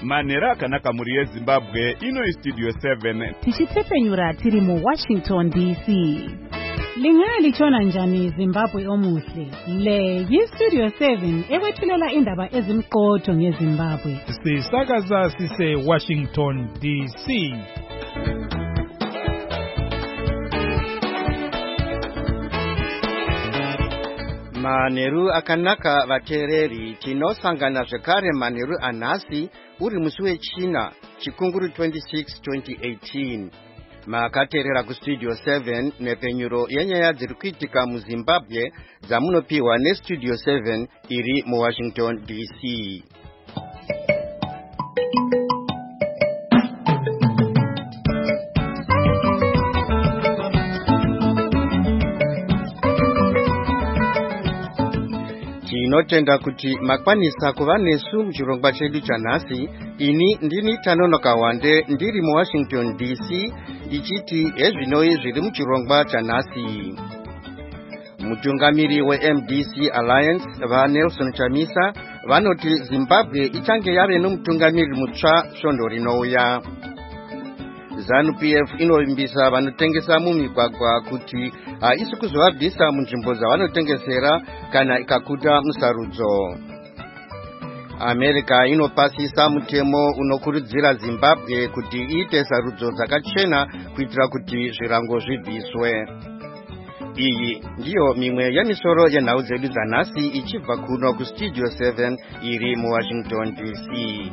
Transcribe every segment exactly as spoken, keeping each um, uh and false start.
manhero akanaka muri yeZimbabwe. Ino Studio seven tichitsepenyura tiri mu Washington D C. Lingaya lichona njani Zimbabwe omuhle. Le yiStudio seven ekwethulela indaba ezimqotho ngeZimbabwe. Sisakaza sise Washington D C. Manheru akanaka vateereri, tinosangana zvekare manheru anhasi uri musi weChina chikunguru twenty-six twenty eighteen. Makateerera kuStudio seven nepenyuro yenyaya dziri kuitika muZimbabwe dzamunopiwa neStudio seven iri muWashington D C. Tinotenda kuti makwanisa kuva nesu muchirongwa chedu chanhasi. Ini ndini Tanonoka Wande ndiri muWashington D C ichiti ezvinoi zviri muchirongwa chanhasi. Mutungamiri weM D C Alliance vaNelson Chamisa vanoti Zimbabwe ichange yave nomutungamiri mutsva svondo rinouya. ZANU-P F inovimbisa vanotengesa mumigwagwa kuti haisi kuzovabvisa munzvimbo dzavanotengesera kana ikakuta musarudzo. America inopasisa mutemo unokurudzira Zimbabwe kuti iite sarudzo dzakachena kuitira kuti zvirango zvibviswe. Iyi ndiyo mimwe yemisoro yenhau dzedu dzanhasi ichibva kuno kuStudio seven iri muWashington D C.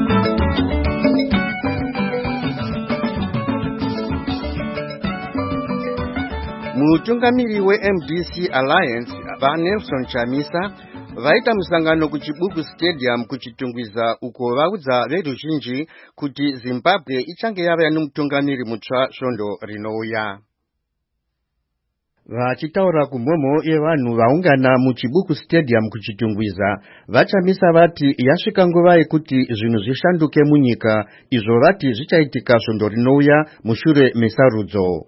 Mutungamiri weM D C Alliance vaNelson Chamisa vaita musangano kuChibuku Stadium kuchitungwiza uko vaudza veruzhinji kuti Zimbabwe ichange yava nomutungamiri mutsva svondo rinouya. Vachitaura kumhomo yevanhu vaungana muChibuku Stadium kuchitungwiza, vaChamisa vati yasvika nguva yekuti zvinhu zvishanduke munyika, izvo vati zvichaitika svondo rinouya mushure mesarudzo.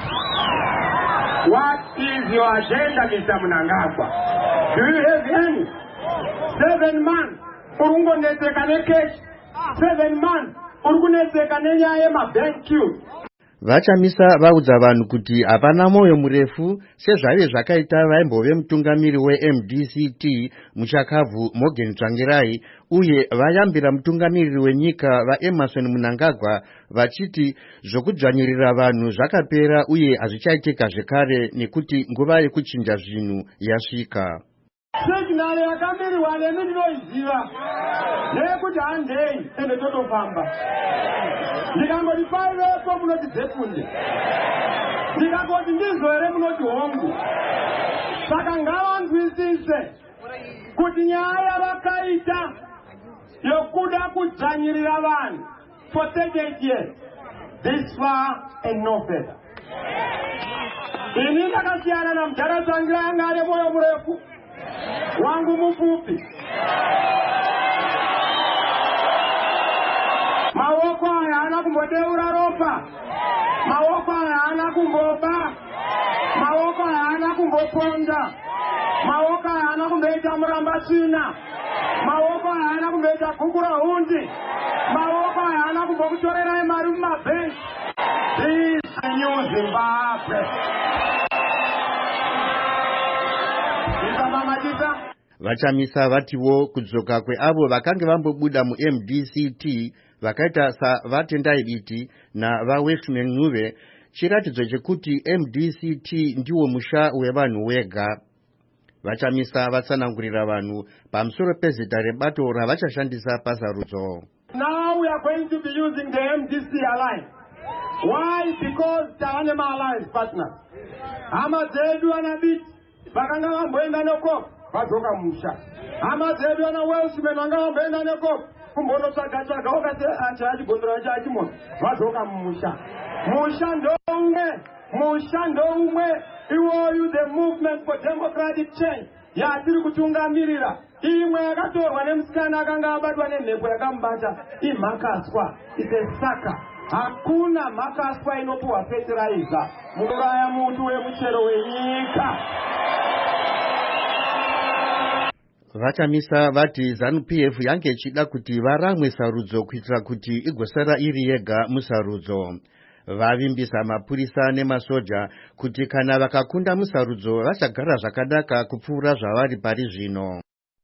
What is your agenda, Mister Mnangagwa? Do you have any? Seven months, urungonetseka nekeshi. Seven months, urungonetseka nenyaya yemabank queue. Vachamisa vaudza vanhu kuti hapana moyo murefu sezvave zvakaita vaimbove mutungamiri weM D C T muchakabvu Morgan Tsvangirai uye vayambira mutungamiri wenyika vaEmmerson Mnangagwa vachiti zvokudzvanyirira vanhu zvakapera uye hazvichaitika zvekare nekuti nguva yekuchinja zvinhu yasvika. Signal yakamiriwa nemi ndinoiziva nekuti handei ende totofamba. Ndikangoti paivepo munoti Zefunde, ndikangoti ndizore munoti Hongu. Saka ngavanzwisise kuti nyaya yavakaita yokuda kudzvanyirira vanhu for thirty-eight years, this far and no further. Ini ndakasiyana namudhara Tsvangirai anga ane moyo murefu, wangu mupfupi. Maoko aya haana kumbodeura ropa, maoko aya haana kumboba, maoko aya haana kumboponda, maoko aya haana kumboita murambasina, maoko aya haana kumboita gukura hundi, maoko aya haana kumbokutorerai mari mumabhenki. This is the new Zimbabwe. Vachamisa vatiwo kudzoka kweavo vakange vambobuda muM D C T vakaita saVatendai Biti navaWestman Nuve chiratidzo chekuti M D C T ndiwo musha wevanhu wega. Vachamisa vatsanangurira vanhu pamusoro pezita rebato ravachashandisa pasarudzo. Now we are going to be using the M D C Alliance. Why? Because Tawanya Alliance partners. Hama dzedu anabiti vakanga vamboenda nokoko vadzoka musha. Hama dzedu ana Welsman vanga vamboenda nokoko kumbonotsvaga tsvaga wakati achachibhondora chachimona vadzoka musha. Musha ndoumwe, musha ndoumwe iwoyu the movement for democratic change yatiri kutungamirira. Imwe yakatorwa nemusikana akanga abatwa nemhepo yakamubata imhakaswa, isesaka. Hakuna makaswa inopuwa fertilizer mukuraya muntu wemuchero wenyika. Vachamisa vati ZANU P F yange ichida kuti varamwe sarudzo kuitira kuti igosara iri yega musarudzo. Vavimbisa mapurisa nemasoja kuti kana vakakunda musarudzo vachagara zvakanaka kupfuura zvavari pari zvino.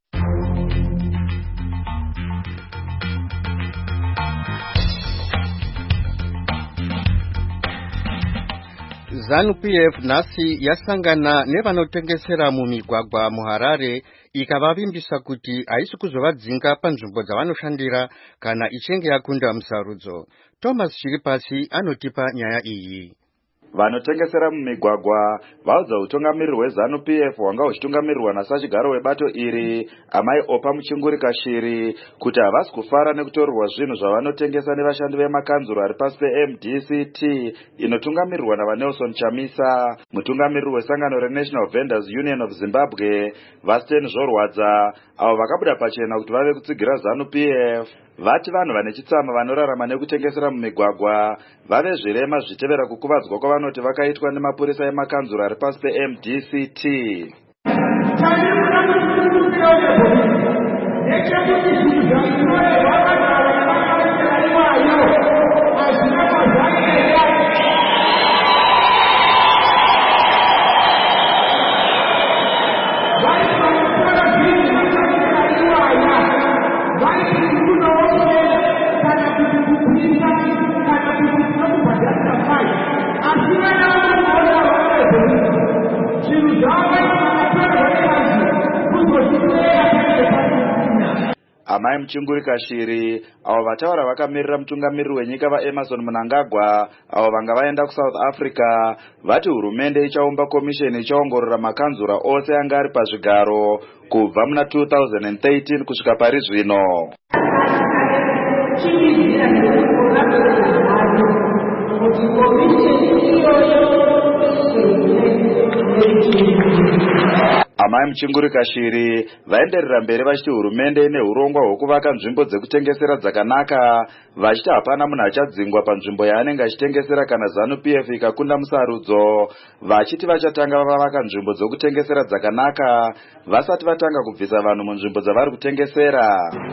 ZANU P F nhasi yasangana nevanotengesera mumigwagwa muHarare ikavavimbisa kuti haisi kuzovadzinga panzvimbo dzavanoshandira kana ichinge yakunda musarudzo. Thomas Chiripasi anotipa nyaya iyi. Vanotengesera mumigwagwa vaudza utungamiriri hweZANU P F wanga uchitungamirirwa nasachigaro webato iri Amai Opa Muchingurika Shiri kuti havasi kufara nekutorerwa zvinhu zvavanotengesa nevashandi vemakanzuro ari pasi pe-M D C T inotungamirirwa naVanelson Chamisa. Mutungamiriri wesangano reNational Vendors Union of Zimbabwe Vasten Zvorwadza avo vakabuda pachena kuti vave kutsigira ZANU P F vati vanhu vane chitsama vanorarama nekutengesera mumigwagwa vave zvirema zvichitevera kukuvadzwa kwavanoti vakaitwa nemapurisa emakanzuro ari pasi pe-M D C T. Amai Muchingurika Shiri avo vataura vakamirira mutungamiriri wenyika vaEmerson Mnangagwa avo vanga vaenda kuSouth Africa vati hurumende ichaumba komisheni ichaongorora makanzura ose anga ari pazvigaro kubva muna two thousand thirteen kusvika pari zvino. Amai Muchingurika Shiri vaenderera mberi vachiti hurumende ine urongwa hwekuvaka nzvimbo dzekutengesera dzakanaka vachiti hapana munhu achadzingwa panzvimbo yaanenge achitengesera kana ZANU P F ikakunda musarudzo, vachiti vachatanga vavaka nzvimbo dzekutengesera dzakanaka vasati vatanga kubvisa vanhu munzvimbo dzavari kutengesera.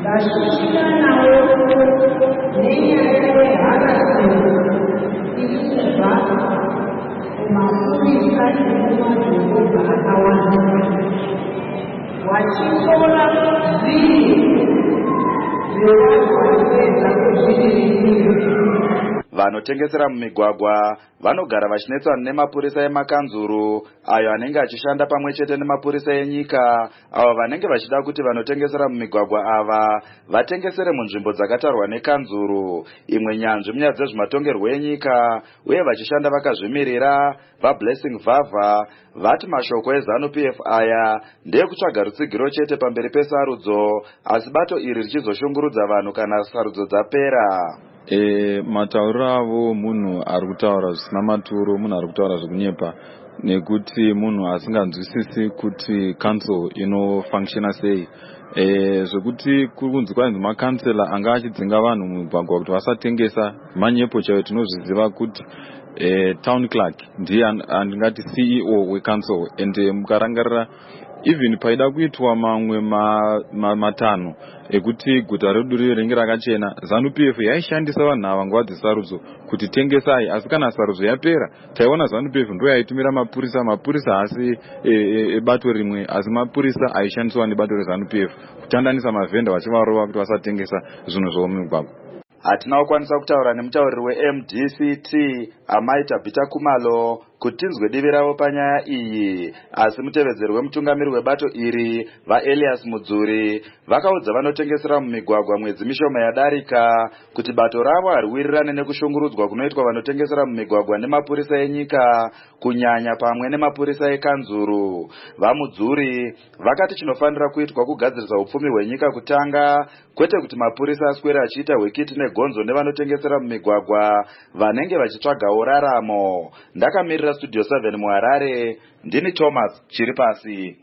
Vanotengesera mumigwagwa vanogara vachinetsana nemapurisa emakanzuru ayo anenge achishanda pamwe chete nemapurisa enyika avo vanenge vachida kuti vanotengesera mumigwagwa ava vatengesere munzvimbo dzakatarwa nekanzuru. Imwe nyanzvi munyaya dzezvematongerwo enyika uye vachishanda vakazvimirira vaBlessing Vavha vati mashoko eZANU P F aya ndeyekutsvaga rutsigiro chete pamberi pesarudzo asi bato iri richizoshungurudza vanhu kana sarudzo dzapera. E, matauriro avo munhu ari kutaura zvisina maturo, munhu ari kutaura zvekunyepa nekuti munhu asinganzwisisi kuti council inofunctiona sei. E, zvekuti kuri kunzi kwainzi makansela anga achidzinga vanhu mumigwagwa kuti vasatengesa manyepo chaiwo tinozviziva kuti e, town clerk ndiye andingati C E O wecouncil ende mukarangarira even paida kuitwa mamwe ma, ma, matanho ekuti guta redu ringe rakachena ZANU P F yaishandisa vanhu ava nguva dzesarudzo kuti tengesai, asi kana sarudzo yapera taiona ZANU P F ndo yaitumira mapurisa mapurisa haasi ebato e, e, rimwe asi mapurisa aishandiswa nebato reZANU P F kutandanisa mavhenda vachivarova kuti vasatengesa zvinhu zvomumigwagwa. Hatina kukwanisa kutaura nemutauriri we-M D C T Amai Tabita Kumalo kuti tinzwe divi ravo panyaya iyi, asi mutevedzeri wemutungamiriri webato iri vaElias Mudzuri vakaudza vanotengesera mumigwagwa mwedzi mishoma yadarika kuti bato ravo hariwirirane nekushungurudzwa kunoitwa vanotengesera mumigwagwa nemapurisa enyika kunyanya pamwe nemapurisa ekanzuru. VaMudzuri vakati chinofanira kuitwa kugadzirisa upfumi hwenyika kutanga, kwete kuti mapurisa aswere achiita hwekiti negonzo nevanotengesera mumigwagwa vanenge vachitsvagawo raramo. Ndakamirira Studio seven muHarare, ndini Thomas Chiripasi.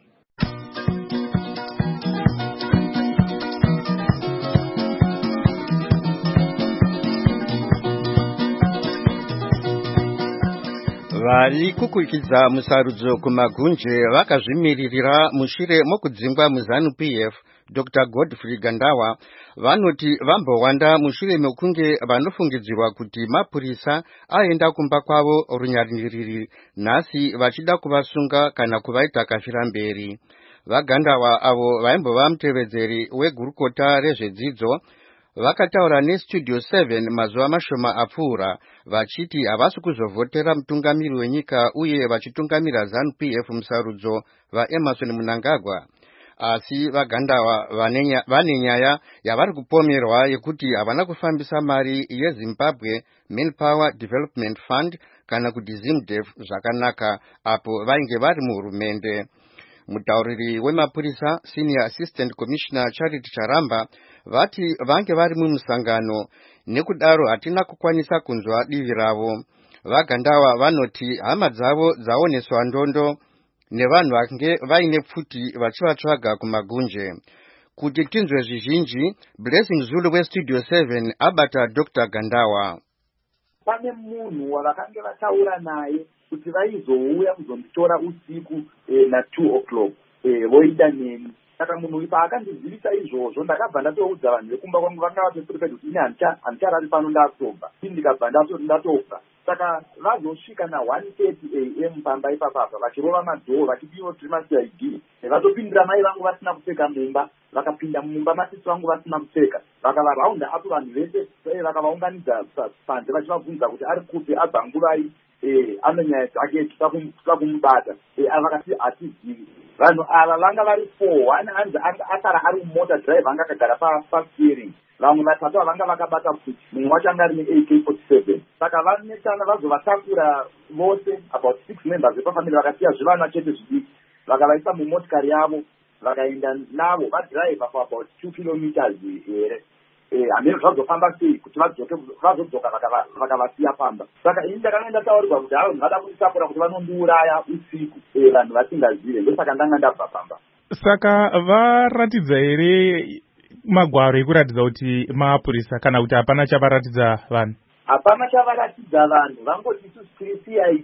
vari kukwikidza musarudzo kumagunje vakazvimiririra mushure mokudzingwa muzanu P F Doctor Godfrey Gandawa vanoti vambowanda mushure mekunge vanofungidzirwa kuti mapurisa aenda kumba kwavo runyaririri nhasi vachida kuvasunga kana kuvaita kafira mberi. Vagandawa avo vaimbova mutevedzeri wegurukota rezvedzidzo vakataura neStudio seven mazuva mashoma apfuura vachiti havasi kuzovhotera mutungamiri wenyika uye vachitungamira ZANU P F musarudzo vaEmmerson Mnangagwa. Asi vagandawa vane nyaya yavari kupomerwa yekuti havana kufambisa mari yeZimbabwe Manpower Development Fund kana kuti ZIMDEF zvakanaka apo vainge vari muhurumende. Mutauriri wemapurisa Senior Assistant Commissioner Charity Charamba vati vange vari mumusangano nekudaro hatina kukwanisa kunzwa divi ravo. Vagandawa vanoti hama dzavo dzaoneswa ndondo nevanhu vange vaine pfuti vachivatsvaga kumagunje. Kuti tinzwe zvizhinji, Blessing Zulu weStudio seven abata Doctor Gandawa. Pane munhu wavakange vataura naye kuti vaizouya kuzonditora usiku eh, na two o'clock eh, voida neni. Saka munhu ipa akandizivisa izvozvo ndakabva ndatoudza vanhu vekumba kwangu vanga vatosirika kuti ine handicharari pano ndatobva ini ndikabva ndatoti ndatobva. Saka vazosvika na one thirty a m pamba ipapapa vachirova madhoo vachipiwa kuti masi I D vakatopindira mai vangu vasina kupfeka mumba vakapinda mumba masisi vangu vasina kupfeka vakavaraunda apo vanhu vese vakavaunganidza panze vachivabvunza kuti ari kupi abva nguvai ane nyaya dzake tisa kumubata vakati hatizivi. Vanhu ava vanga vari four one hanzi asara ari mumota drive anga akagara pasteering vamwe vatatu vanga vakabata futi mumwe wacho anga ari ne A K forty-seven. Saka vanetsana vazovatakura vose about six members vepafamily vakasiya zvivana chete zvidiki vakavaisa mumotikari yavo vakaenda navo vadhiraivha for about two kilometers here hamene zvazofamba sei kuti vazodzoka vakavasiya pamba. Saka ini ndakanga ndataurirwa kuti havo ndingada kutisapura kuti vanondiuraya usiku vanhu vasingazive ndosaka ndanga ndabva pamba. Saka varatidza here magwaro ekuratidza kuti mapurisa kana kuti hapana chavaratidza vanhu? Hapana chavaratidza vanhu, vangoti tiri C I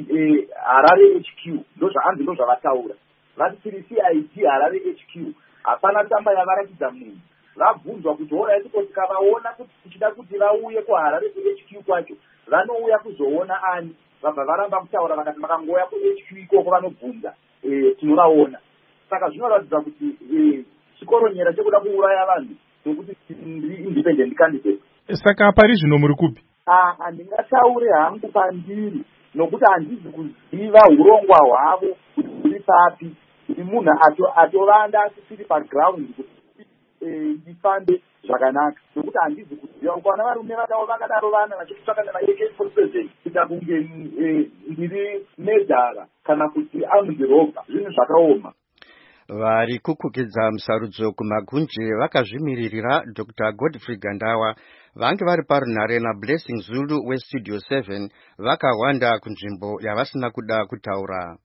D Harare H Q ndozvahanzi ndozvavataura vati tiri C I D Harare H Q hapana tsamba yavaratidza munhu. Vabvunzwa kuti hora yatiko tikavaona kuti tichida kuti vauye kuHarare ku-H Q kwacho vanouya kuzoona ani vabva varamba kutaura vakati makangoya ku-H Q ikoko vanobvunza tinovaona. Saka zvinoratidza kuti chikoronyera chekuda kuuraya vanhu nokuti ndiri independent candidate. Saka pari zvino muri kupi? Handingataure hangu pandiri nokuti handizi kuziva urongwa hwavo kuti huri papi. Ndi munhu atovanda asisiri paground kuti ndifambe zvakanaka nokuti handizi kuziva. Ukaona varume vadavo vakadaro vana vachitsvaka nema A K forty-seven kuita kunge ndiri medhara kana kuti amundiroga zvinhu zvakaoma. Vari kukukidza musarudzo kumagunje vakazvimiririra Doctor Godfrey Gandawa vange vari parunhare naBlessing Zulu weStudio seven vakawanda kunzvimbo yavasina kuda kutaura.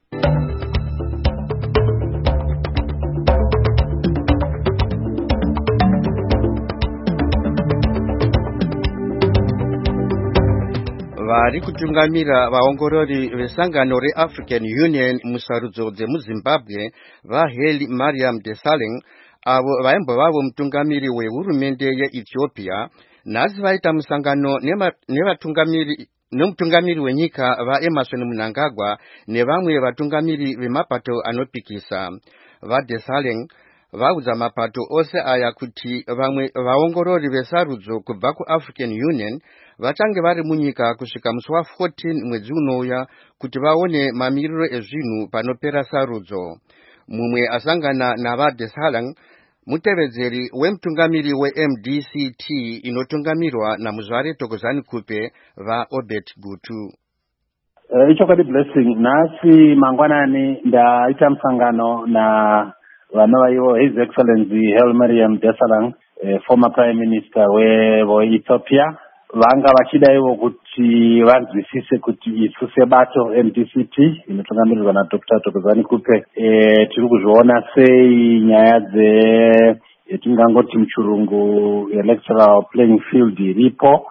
Vari kutungamira vaongorori vesangano reAfrican Union musarudzo dzemuZimbabwe vaHeli Mariam Desalegn avo vaimbovavo mutungamiri wehurumende yeEthiopia nhasi vaita musangano nevatungamiri nemutungamiri wenyika vaEmmerson Mnangagwa nevamwe vatungamiri vemapato anopikisa. VaDesalegn vaudza mapato ose aya kuti vamwe vaongorori vesarudzo kubva kuAfrican Union vachange vari munyika kusvika musi wa14 mwedzi unouya kuti vaone mamiriro ezvinhu panopera sarudzo. Mumwe asangana navaDesalegn mutevedzeri wemutungamiri weM D C T inotungamirwa namuzvare Thokozani Kupe vaObert Gutu. Ichokwadi Blessing, nhasi mangwanani ndaita musangano na vanova ivo His Excellency Haile Mariam Desalegn, former Prime Minister weEthiopia. Vanga vachida ivo kuti vanzwisise kuti isu sebato M D C T inotungamirirwa na Doctor Thokozani Kupe e, tiri kuzviona sei nyaya dze tingangoti muchirungu electoral playing field iripo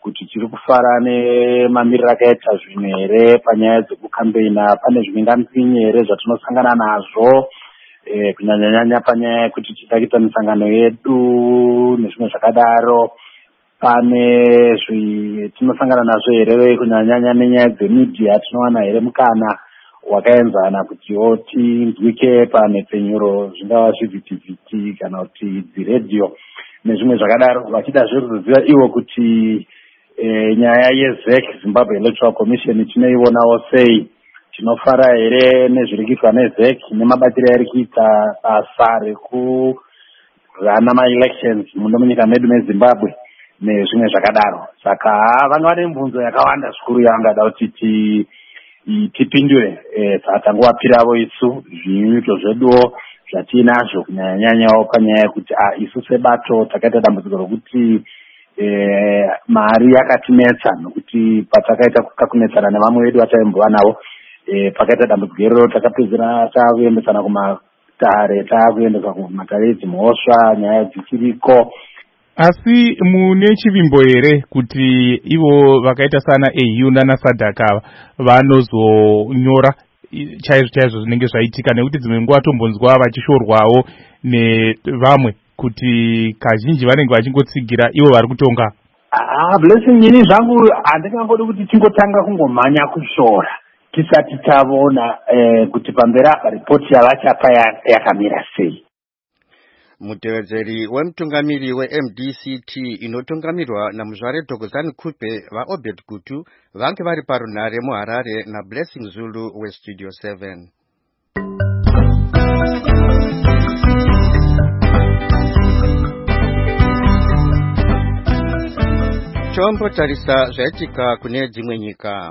kuti tiri kufara nemamiriro akaita zvimwe here panyaya dzekukambeina. Pane zvimhingamupinyi here zvatinosangana nazvo e, kunyanyanyanya panyaya yekuti tichida kuita misangano yedu nezvimwe zvakadaro. Pane tinosangana nazvo here kunyanyanya nenyaya dzemidhiya, tinowana here mukana wakaenzana kutiwo tinzwike pamhepfenyuro, zvingava zvivhitivhiti kana kuti dziredhiyo nezvimwe zvakadaro, vachida zveruziva iwo kuti e, nyaya yeZEC, Zimbabwe Electoral Commission, tinoionawo sei. Tinofara here nezviri kuitwa neZEC nemabatiro ari kuita basa rekurana ma-elections muno munyika medu meZimbabwe nezvimwe zvakadaro. Saka vanga vane mibvunzo yakawanda zvikuru yavangada kuti tipindure e, satangowapiravo isu zvinyunyuto zveduwo zvatinazvo kunyanyanyanya panyaya yekuti ah, isu sebato takaita dambudziko rokuti e, mari yakatinetsa nokuti patakaita kakunetsana nevamwe vedu vataimbova navo e, pakaita dambudziko iroro takapedzera takuendesana kumatare takuendeswa kumatare edzimhosva nyaya dzichiriko. Asi mune chivimbo here kuti ivo vakaita sana A U nana SADC ava vanozonyora chaizvo chaizvo zvinenge zvaitika, nekuti dzimwe nguva tombonzwa vachishorwawo nevamwe kuti kazhinji vanenge vachingotsigira ivo vari kutonga? Ah, Blessing, ini zvangu handingangodi kuti tingotanga kungomhanya kushora tisati tavona eh, kuti pamberi apa ripoti yavachapa yakamira sei. Mutevedzeri wemutungamiri we-M D C T inotungamirwa namuzvare Thokozani Kupe vaObed Gutu vange vari parunhare muHarare naBlessing Zulu weStudio seven. Tombotarisa zvaitika kune dzimwe nyika.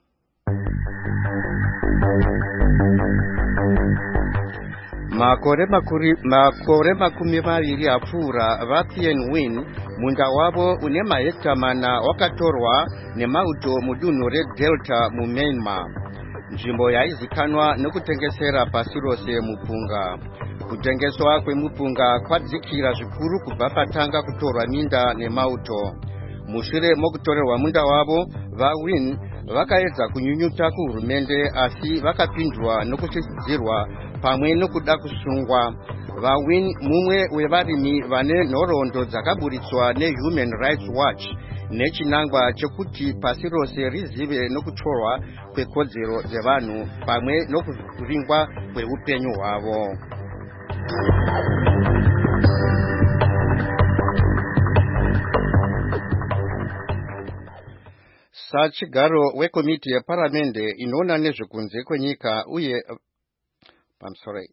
Makore makuri makore makumi maviri apfuura vaP N Win munda wavo une mahekta mana wakatorwa nemauto mudunhu reDelta muMyanmar. Nzvimbo yaizikanwa nekutengesera pasi rose mupunga. Kutengeswa kwemupunga kwadzikira zvikuru kubva patanga kutorwa minda nemauto. Mushure mokutorerwa munda wavo vaWin vakaedza kunyunyuta kuhurumende asi vakapindwa nokuchidzirwa pamwe nokuda kusungwa. VaWin mumwe wevarimi vane nhoroondo dzakaburitswa neHuman Rights Watch nechinangwa chekuti pasi rose rizive nokutorwa kwekodzero dzevanhu pamwe nokuringwa kweupenyu hwavo. Sachigaro wekomiti yeparamende inoona nezvekunze kwenyika uye I'm sorry.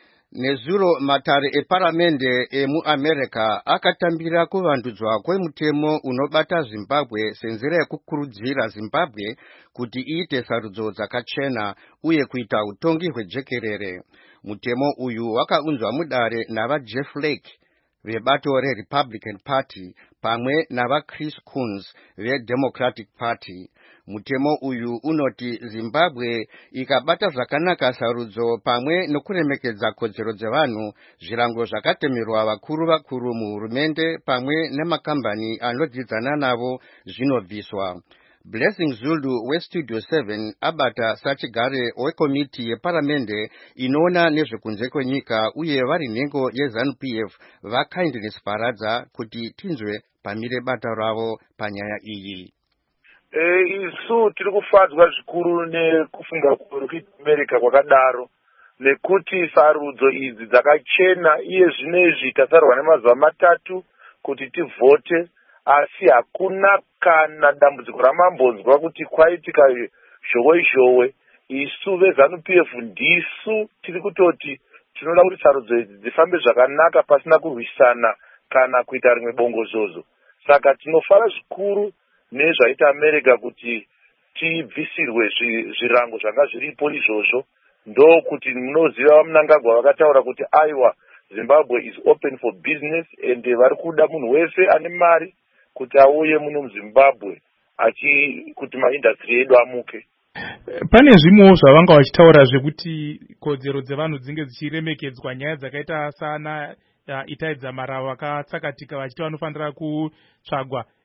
Nezuro matare eparamende emuAmerica akatambira kuvandudzwa kwemutemo unobata Zimbabwe senzira yekukurudzira Zimbabwe kuti iite sarudzo dzakachena uye kuita utongi hwejekerere. Mutemo uyu wakaunzwa mudare navaJeff Flake vebato reRepublican Party pamwe navaChris Coons veDemocratic Party. Mutemo uyu unoti Zimbabwe ikabata zvakanaka sarudzo pamwe nokuremekedza kodzero dzevanhu, zvirango zvakatemerwa vakuru vakuru muhurumende pamwe nemakambani anodzidzana navo zvinobviswa. Blessing Zulu weStudio seven abata sachigare wekomiti yeparamende inoona nezvekunze kwenyika uye vari nhengo yeZANU-P F vaKindness Paradza kuti tinzwe pamire bata ravo panyaya iyi. E, isu tiri kufadzwa zvikuru nekufunga kuri America kwakadaro nekuti sarudzo idzi dzakachena iye zvinezvi tasarwa nemazuva matatu kuti tivhote, asi hakuna kana dambudziko ramambonzwa kuti kwaitika zhowe zhowe. Isu veZANU-P F ndisu tiri kutoti tinoda kuti sarudzo idzi dzifambe zvakanaka pasina kurwisana kana kuita rimwe bongozozo. Saka tinofara zvikuru nezvaita America kuti tibvisirwe zvirango zvanga zviripo izvozvo. Ndo kuti munoziva vaMnangagwa vakataura kuti aiwa Zimbabwe is open for business and vari kuda munhu wese ane mari kuti auye muno muZimbabwe achi kuti maindastry edu amuke. Pane zvimwewo zvavanga vachitaura zvekuti kodzero dzevanhu dzinge dzichiremekedzwa, nyaya dzakaita sana uh, itaidza marava vakatsakatika vachiti vanofanira kutsvagwa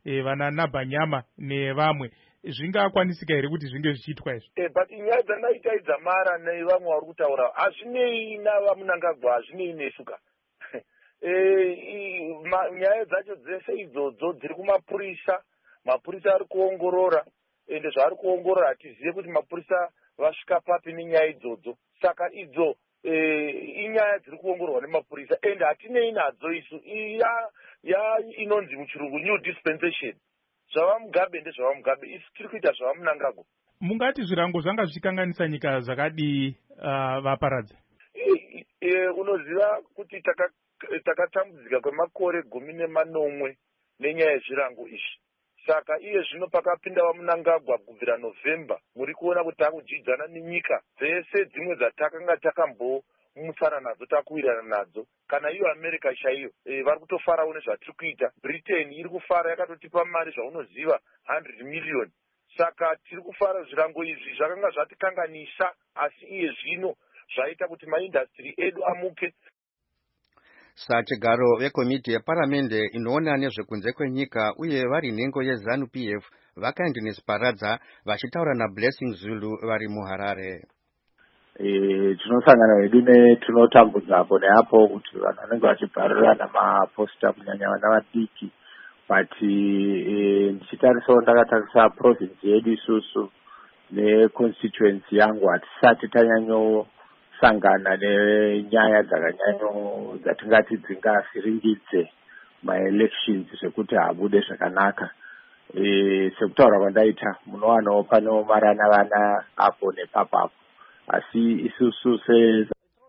e, vana Nabanyama nevamwe zvingakwanisika here kuti zvinge zvichiitwa izvo? Eh, but nyaya dzandaitaidza mara nevamwe vari kutaura hazvinei navamunangagwa hazvinei nesuka e, nyaya dzacho dzese idzodzo dziri kumapurisa. Mapurisa ari kuongorora ende zvaari kuongorora hatizive kuti mapurisa vasvika papi nenyaya idzodzo. Saka idzo e, inyaya dziri kuongororwa nemapurisa ende hatinei nadzo isu. iya ya inonzi muchirungu new dispensation. Zvava Mugabe ndezvava Mugabe, isu tiri kuita zvava Mnangagwa. Mungati zvirango zvanga zvichikanganisa nyika zvakadii uh, vaparadza? E, e, unoziva kuti takatambudzika taka kwemakore gumi nemanomwe nenyaya yezvirango izvi. Saka iye zvino pakapinda vaMnangagwa kubvira November, muri kuona kuti takujidzana nenyika dzese dzimwe dzatakanga takambomutsana nadzo takuwirana nadzo. Kana iyo America chaiyo e, vari kutofarawo nezvatiri kuita. Britain iri kufara yakatotipa mari zvaunoziva one hundred million. Saka tiri kufara zvirango izvi zvakanga zvatikanganisa, asi iye zvino zvaita kuti maindastry edu amuke. Sachigaro vekomiti yeparamende inoona nezvekunze kwenyika uye vari nhengo yeZANU P F vakaenda nesiparadza vachitaura naBlessing Zulu vari muHarare. Eh, tinosangana hedu netunotambudza apo neapo kuti vanhu vanenge vachibharirana maposita kunyanya vana vadiki. But ndichitarisawo ndakatarisa province yedu isusu neconstituency yangu hatisati tanyanyosangana nenyaya dzakanyanyo dzatingati dzingavhiringidze maelections zvekuti habude zvakanaka. E, sekutaura kwandaita munowanawo panomarana vana apo nepapapo. Asi isusu se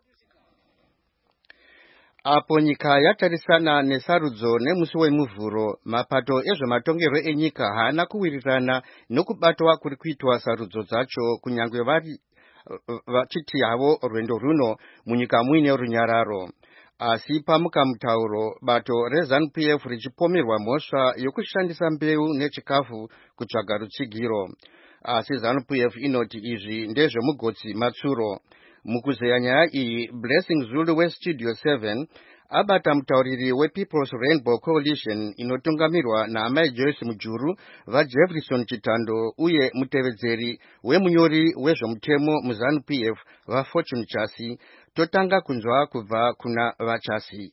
apo nyika yatarisana nesarudzo nemusi wemuvhuro, mapato ezvematongerwo enyika haana kuwirirana nokubatwa kuri kuitwa sarudzo dzacho, kunyange vari vachiti havo rwendo runo munyika muine runyararo. Asi pamukamutauro bato reZANU P F richipomerwa mhosva yokushandisa mbeu nechikafu kutsvaga rutsigiro. Asi ZANU P F inoti izvi ndezvemugotsi matsuro. Mukuzeya nyaya iyi, Blessing Zulu weStudio seven abata mutauriri wePeople's Rainbow Coalition inotungamirwa naamai Joyce Mujuru vaJefferson Chitando uye mutevedzeri wemunyori wezvomutemo muZANU P F vaFortune Chasi. Totanga kunzwa kubva kuna vaChasi.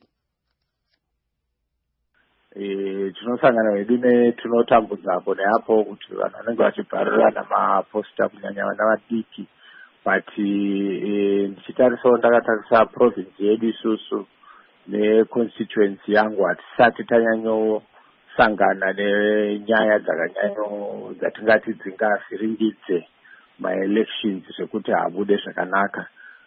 Eh, tinosangana hedu netunotambudza apo neapo kuti vanhu vanenge vachibharirana maposita kunyanya vana vadiki. But ndichitarisawo ndakatarisa province yedu isusu neconstituency yangu hatisati tanyanyosangana nenyaya dzakanyanyo dzatingati dzingavhiringidze maelections zvekuti habude zvakanaka.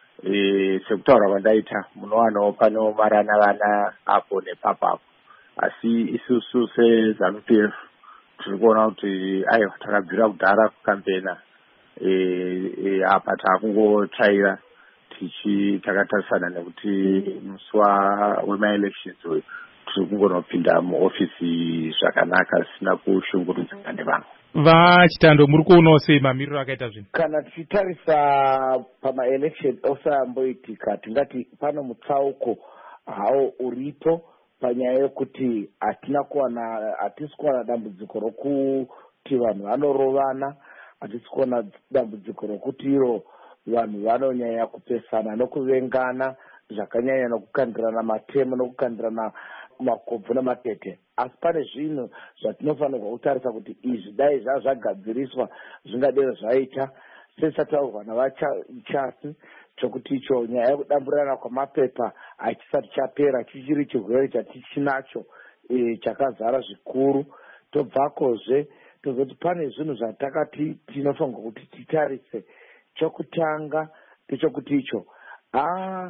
E, sekutaura kwandaita munowanawo panomarana vana apo nepapapo. Asi isusu seZANU P F tiri kuona kuti aiwa takabvira kudhara kukambena. E, e, apa takungotsvaira tichi takatarisana nekuti musi wemaelections uyu tiri kungonopinda muofisi zvakanaka zvisina kushungurudzana nevanhu. VaChitando muri kuonawo sei mamiriro akaita zvinhu? Kana tichitarisa pamaelection osamboitika tingati pano mutsauko hawo uripo panyaya yekuti hatina kuwana hatisi kuwana dambudziko rokuti vanhu vanorovana, hatisi kuona dambudziko rokuti iro vanhu vanonyanya kupesana nokuvengana zvakanyanya nokukandirana matemo nokukandirana makobvu namatete. Asi pane zvinhu zvatinofanirwa kutarisa kuti izvi dai zvaa zvagadziriswa zvingadero zvaita sesataurwa navaChasi chokuti icho nyaya yekudamburana kwamapepa hachisati chapera chichiri chirwere chatichinacho e, chakazara zvikuru. Tobvakozve tozoti pane zvinhu zvatakati tinofanirwa kuti titarise. Chokutanga ndechokuti icho ah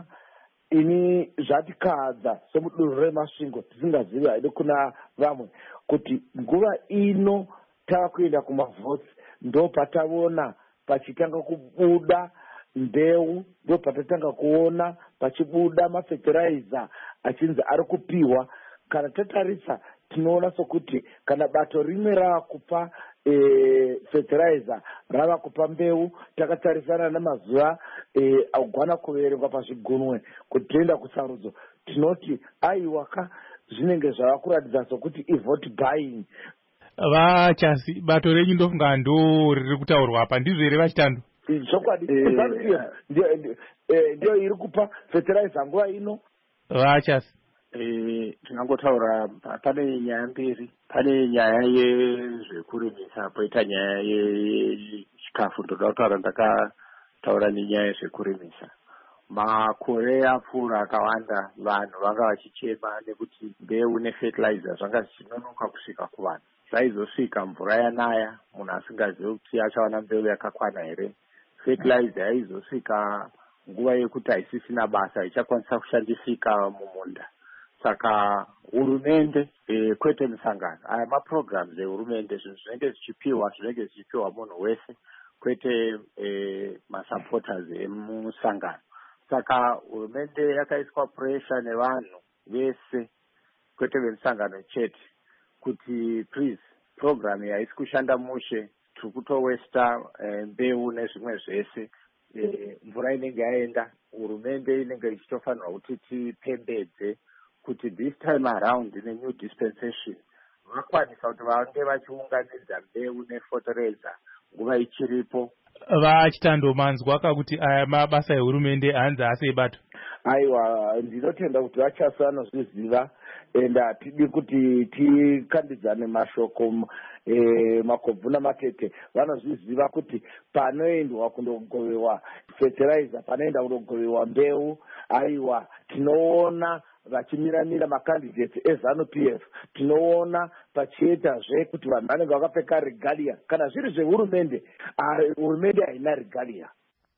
ini zvatikadza semudururo remasvingo tisingazivi haidi kuna vamwe kuti nguva ino tava kuenda kumavhotsi ndo patavona pachitanga kubuda mbeu, ndo patatanga kuona pachibuda mafertilizer achinzi ari kupiwa. Kana tatarisa tinoona sokuti kana bato rimwe rava kupa e, fertilizer rava kupa mbeu, takatarisana namazuva e, agwana kuverengwa pazvigunwe kuti toenda kusarudzo, tinoti aiwaka zvinenge zvava kuratidza sokuti ivote buying. vachasi bato renyu ndofunga ndo riri kutaurwa apa ndizvo here vachitando zvokwadi ndio iri kupa fertilizer nguva ino vachasi tinangotaura pane nyaya mbiri. Pane nyaya yezvekurimisa poita nyaya yechikafu. Ndoda kutaura ndakataura nenyaya yezvekurimisa. Makore apfuura akawanda vanhu vanga vachichema nekuti mbeu nefertilizer zvanga zvichinonoka kusvika kuvanhu. Zvaizosvika mvura yanaya munhu asingazivi kuti achawana mbeu yakakwana here. Fertilizer yaizosvika nguva yekuti haisisina basa ichakwanisa kushandisika mumunda. Saka hurumende eh, kwete misangano aya maprograms ehurumende zvinhu zvinenge zvichipiwa zvinenge zvichipiwa munhu wese kwete eh, masupporters emusangano. Saka hurumende yakaiswa pressure nevanhu vese kwete vemusangano chete kuti please program yaisi kushanda mushe tiri kutowesta eh, mbeu nezvimwe zvese eh, mvura inenge yaenda. Hurumende inenge ichitofanirwa kuti tipembedze kuti this time around in a new dispensation vakwanisa kuti vange vachiunganidza mbeu nefertilizer nguva ichiripo. Vachitando manzwa kakuti aya mabasa ehurumende hanzi ase bato. Aiwa, ndinotenda kuti vachasi vanozviziva ende hatidi kuti tikandidzane mashoko eh, makobvu namatete. Vanozviziva kuti panoendwa kundogovewa fertilizer, panoenda kundogovewa mbeu, aiwa tinoona vachimiramira macandidates ezanu P F, tinoona pachiitazve kuti vanhu vanenge vakapfeka regalia. Kana zviri zvehurumende, hurumende haina regalia.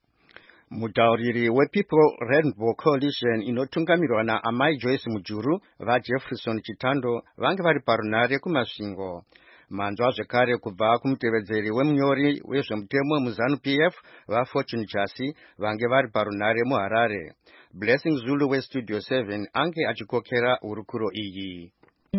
Mutauriri wePeople Rainbow Coalition inotungamirwa naAmai Joyce Mujuru vaJefferson Chitando vange vari parunare kumasvingo. Manzwa zvekare kubva kumutevedzeri wemunyori wezvemutemo muzanu P F vaFortune Chasi vange vari parunare muHarare. Blessing Zulu weStudio seven ange achikokera urukuro iyi.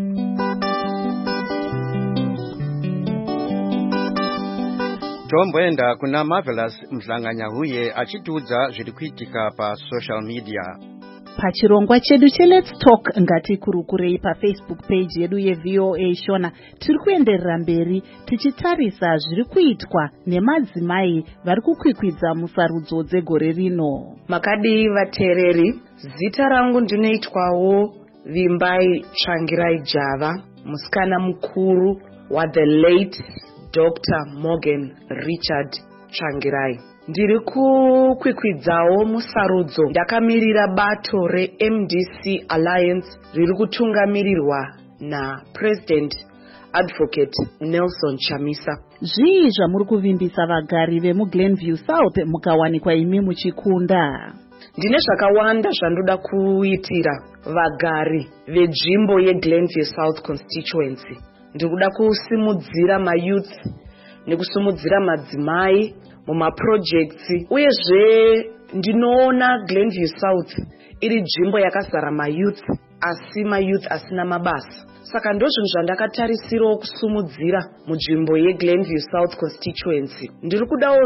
Tomboenda kuna Marvelous Mhlanganyahuye achitiudza zviri kuitika pa social media. Pachirongwa chedu che Let's Talk ngatikurukurei pa Facebook page yedu ye V O A Shona tiri kuenderera mberi tichitarisa zviri kuitwa nemadzimai vari kukwikwidza musarudzo dzegore rino. Makadi vateereri, zita rangu ndinoitwawo Vimbai Tsvangirai Java, musikana mukuru wa the late Doctor Morgan Richard Tsvangirai. Ndiri kukwikwidzao musarudzo ndakamirira bato re M D C Alliance riri kutungamirirwa na President Advocate Nelson Chamisa. Zvii zvamuri kuvimbisa vagari vemuGlenview South mukawanikwa imi muchikunda? Ndine zvakawanda zvandoda kuitira vagari venzvimbo yeGlenview South constituency. Ndikuda kusimudzira mayouth nekusimudzira madzimai mumaprojects, uyezve ndinoona Glenview South iri nzvimbo yakazara mayouth asi mayouth asina mabasa. Saka ndozvinhu zvandakatarisirawo kusumudzira munzvimbo yeGlenview South constituency. Ndiri kudawo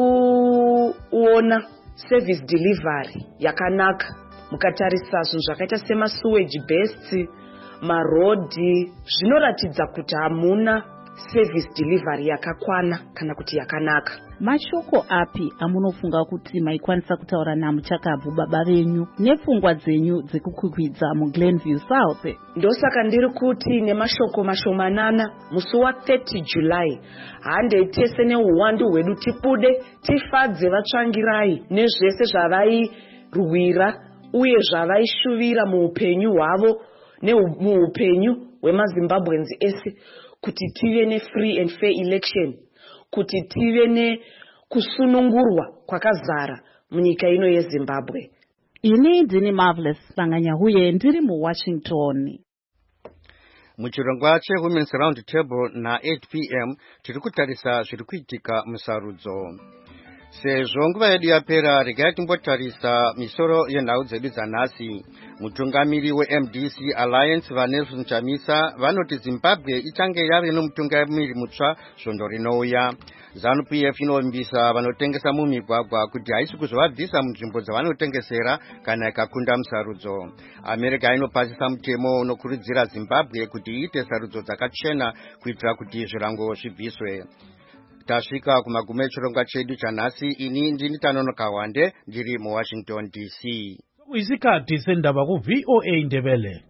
zvekuona service delivery yakanaka mukatarisa zvinhu zvakaita semasewage best, marodhi. Zvinoratidza kuti hamuna service delivery yakakwana kana kuti yakanaka. Mashoko api amunofunga kuti maikwanisa kutaura namuchakabvu baba venyu nepfungwa dzenyu dzekukwikwidza muGlenview South? Ndosaka ndiri kuti nemashoko mashomanana musi wa thirty July handei tese neuwandu hwedu tibude tifadze vatsvangirai nezvese zvavairwira uye zvavaishuvira muupenyu hwavo nemuupenyu hwemaZimbabweans ese, kuti tive ne free and fair election, kuti tive ne kusunungurwa kwakazara munyika ino yeZimbabwe. Ini ndini Marvelous Mhlanganyahuye ndiri muWashington. Muchirongwa cheWomen's Round Table na eight p m tiri kutarisa zviri kuitika musarudzo. sezvo nguva yedu yapera regai timbotarisa misoro yenhau dzedu dzanhasi. Mutungamiri we-M D C Alliance vaNelson Chamisa vanoti Zimbabwe ichange yave nomutungamiri mutsva svondo rinouya. ZANU-P F inovimbisa vanotengesa mumigwagwa kuti haisi kuzovabvisa munzvimbo dzavanotengesera kana ikakunda musarudzo. America inopasisa mutemo unokurudzira Zimbabwe kuti iite sarudzo dzakachena kuitira kuti zvirango zvibviswe. Tasvika kumagumo echirongwa chedu chanhasi. Ini ndini Tanonoka Wande ndiri muWashington D C. Isikhathi sendaba ku V O A Ndebele.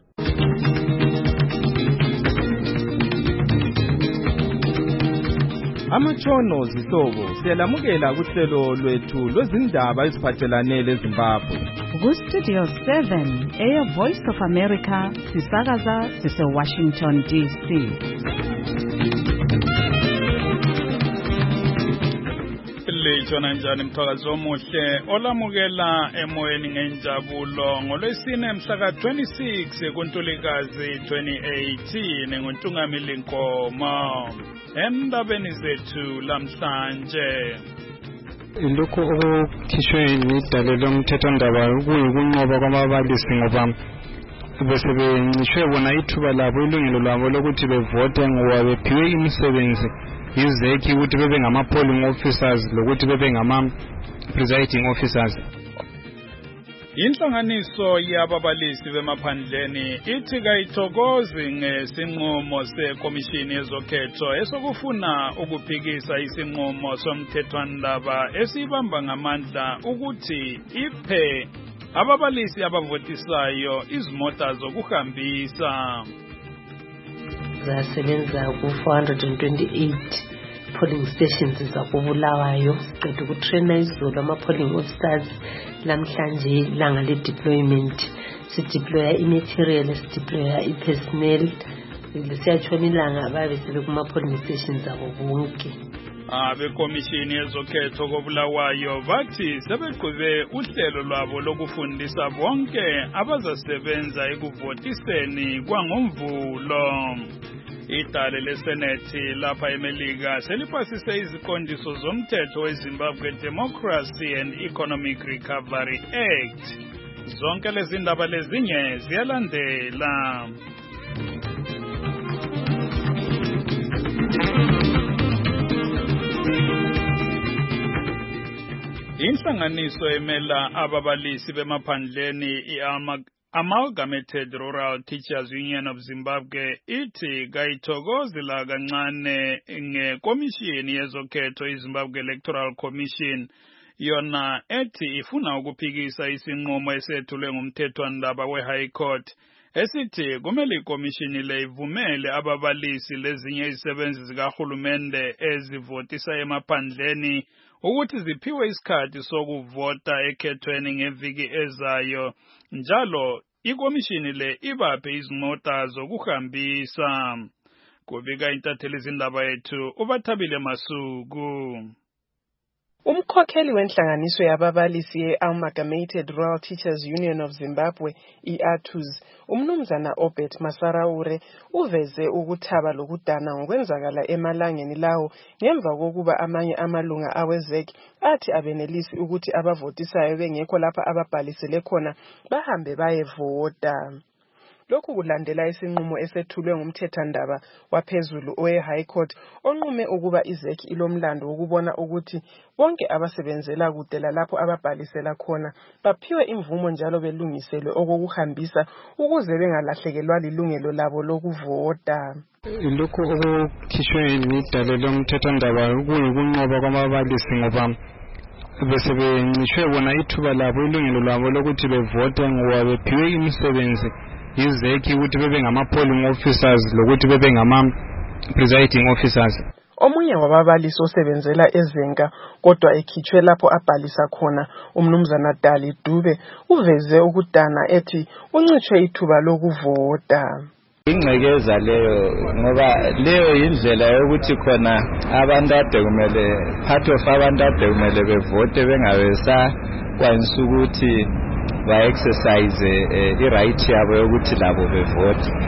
Amatshono zihlobo siyalamukela kuhlelo lwethu lwezindaba eziphathelane leZimbabwe. Ku Studio seven, Air Voice of America, sisakaza sise Washington D C. Lejona njani mthakazi omuhle olamukela emoyeni ngenjabulo ngolwesine mhla twenty-six kuNtulikazi twenty eighteen ngontungamili Nkomo endabeni zethu lamhlanje. Lokho okukhishwe yidalelo lomthethondaba kuyikunqoba kwababalisi ngoba besebencishwe bona ithuba labo ilungelo labo lokuthi bevote ngoba bephiwe imisebenzi yizeki ukuthi bebe ngama polling officers lokuthi bebe ngama presiding officers. Inhlanganiso yababalisi bemaphandleni ithi kayithokozi ngesinqumo sekomishini yezokhetho esokufuna ukuphikisa isinqumo somthethwandaba esibamba ngamandla ukuthi iphe ababalisi abavotisayo izimota zokuhambisa. Zasebenza ku four hundred twenty-eight polling stations zakubulawayo siqedwe ukutraina izolo ama-polling officers lamhlanje ilanga le-deployment sideploya i-material sideploya i-personnel siyatshona ilanga babe sebekuma-polling stations abo bonke. Abekomishini yezokhetho kobulawayo bathi sebeqhube uhlelo lwabo lokufundisa bonke abazasebenza ekuvotiseni kwangomvulo. Idale lesenethi lapha eMelika selipasise iziqondiso zomthetho weZimbabwe Democracy and Economic Recovery Act. Zonke lezi ndaba lezinye ziyalandela. Inhlanganiso emela ababalisi bemaphandleni i-Amalgamated Rural Teachers Union of Zimbabwe ithi kayithokozela kancane ngekomishini yezokhetho iZimbabwe Electoral Commission yona ethi ifuna ukuphikisa isinqumo esethulwe ngumthethwandaba we-High Court esithi kumele ikomishini le ivumele ababalisi lezinye izisebenzi zikahulumende ezivotisa emaphandleni ukuthi ziphiwe isikhathi sokuvota ekhethweni ngeviki ezayo, njalo ikomishini le ibaphe izimota zokuhambisa. Kubika intatheli izindaba yethu uBathabile Masuku. Umkhokheli wenhlanganiso yababalisi ye-Amalgamated Rural Teachers Union of Zimbabwe, I A T U Z, umnumzana Obert Masaraure, uveze ukuthaba lokudana ngokwenzakala emalangeni lawo ngemva kokuba amanye amalunga awezek athi abenelisi ukuthi abavotisayo bengekho lapha ababhalisele khona bahambe bayevota. Lokhu kulandela isinqumo esethulwe ngumthethwandaba waphezulu owe-High Court onqume ukuba izeki ilomlando ukubona ukuthi bonke abasebenzela kude lapho ababhalisela khona baphiwe imvumo njalo belungiselwe okokuhambisa ukuze bengalahlekelwa lilungelo labo lokuvota. Lokho okukhishwe yidalelo lomthethwandaba kuyikunqoba kwababalisi ngoba besebencishwe bona ithuba labo ilungelo labo lokuthi bevote ngoba bephiwe imisebenzi yizeki ukuthi bebe ngama-polling officers lokuthi bebe ngama-presiding officers. Omunye wababalisi osebenzela eZenka kodwa ekhitshwe lapho abhalisa khona, umnumzana Dali Dube, uveze ukudana ethi uncitshwe ithuba lokuvota. Ingcekeza leyo ngoba leyo indlela yokuthi khona abantu ade kumele part of abantu ade kumele bevote bengabesa kwanisa ukuthi ba exercise i right yabo yokuthi labo bevote.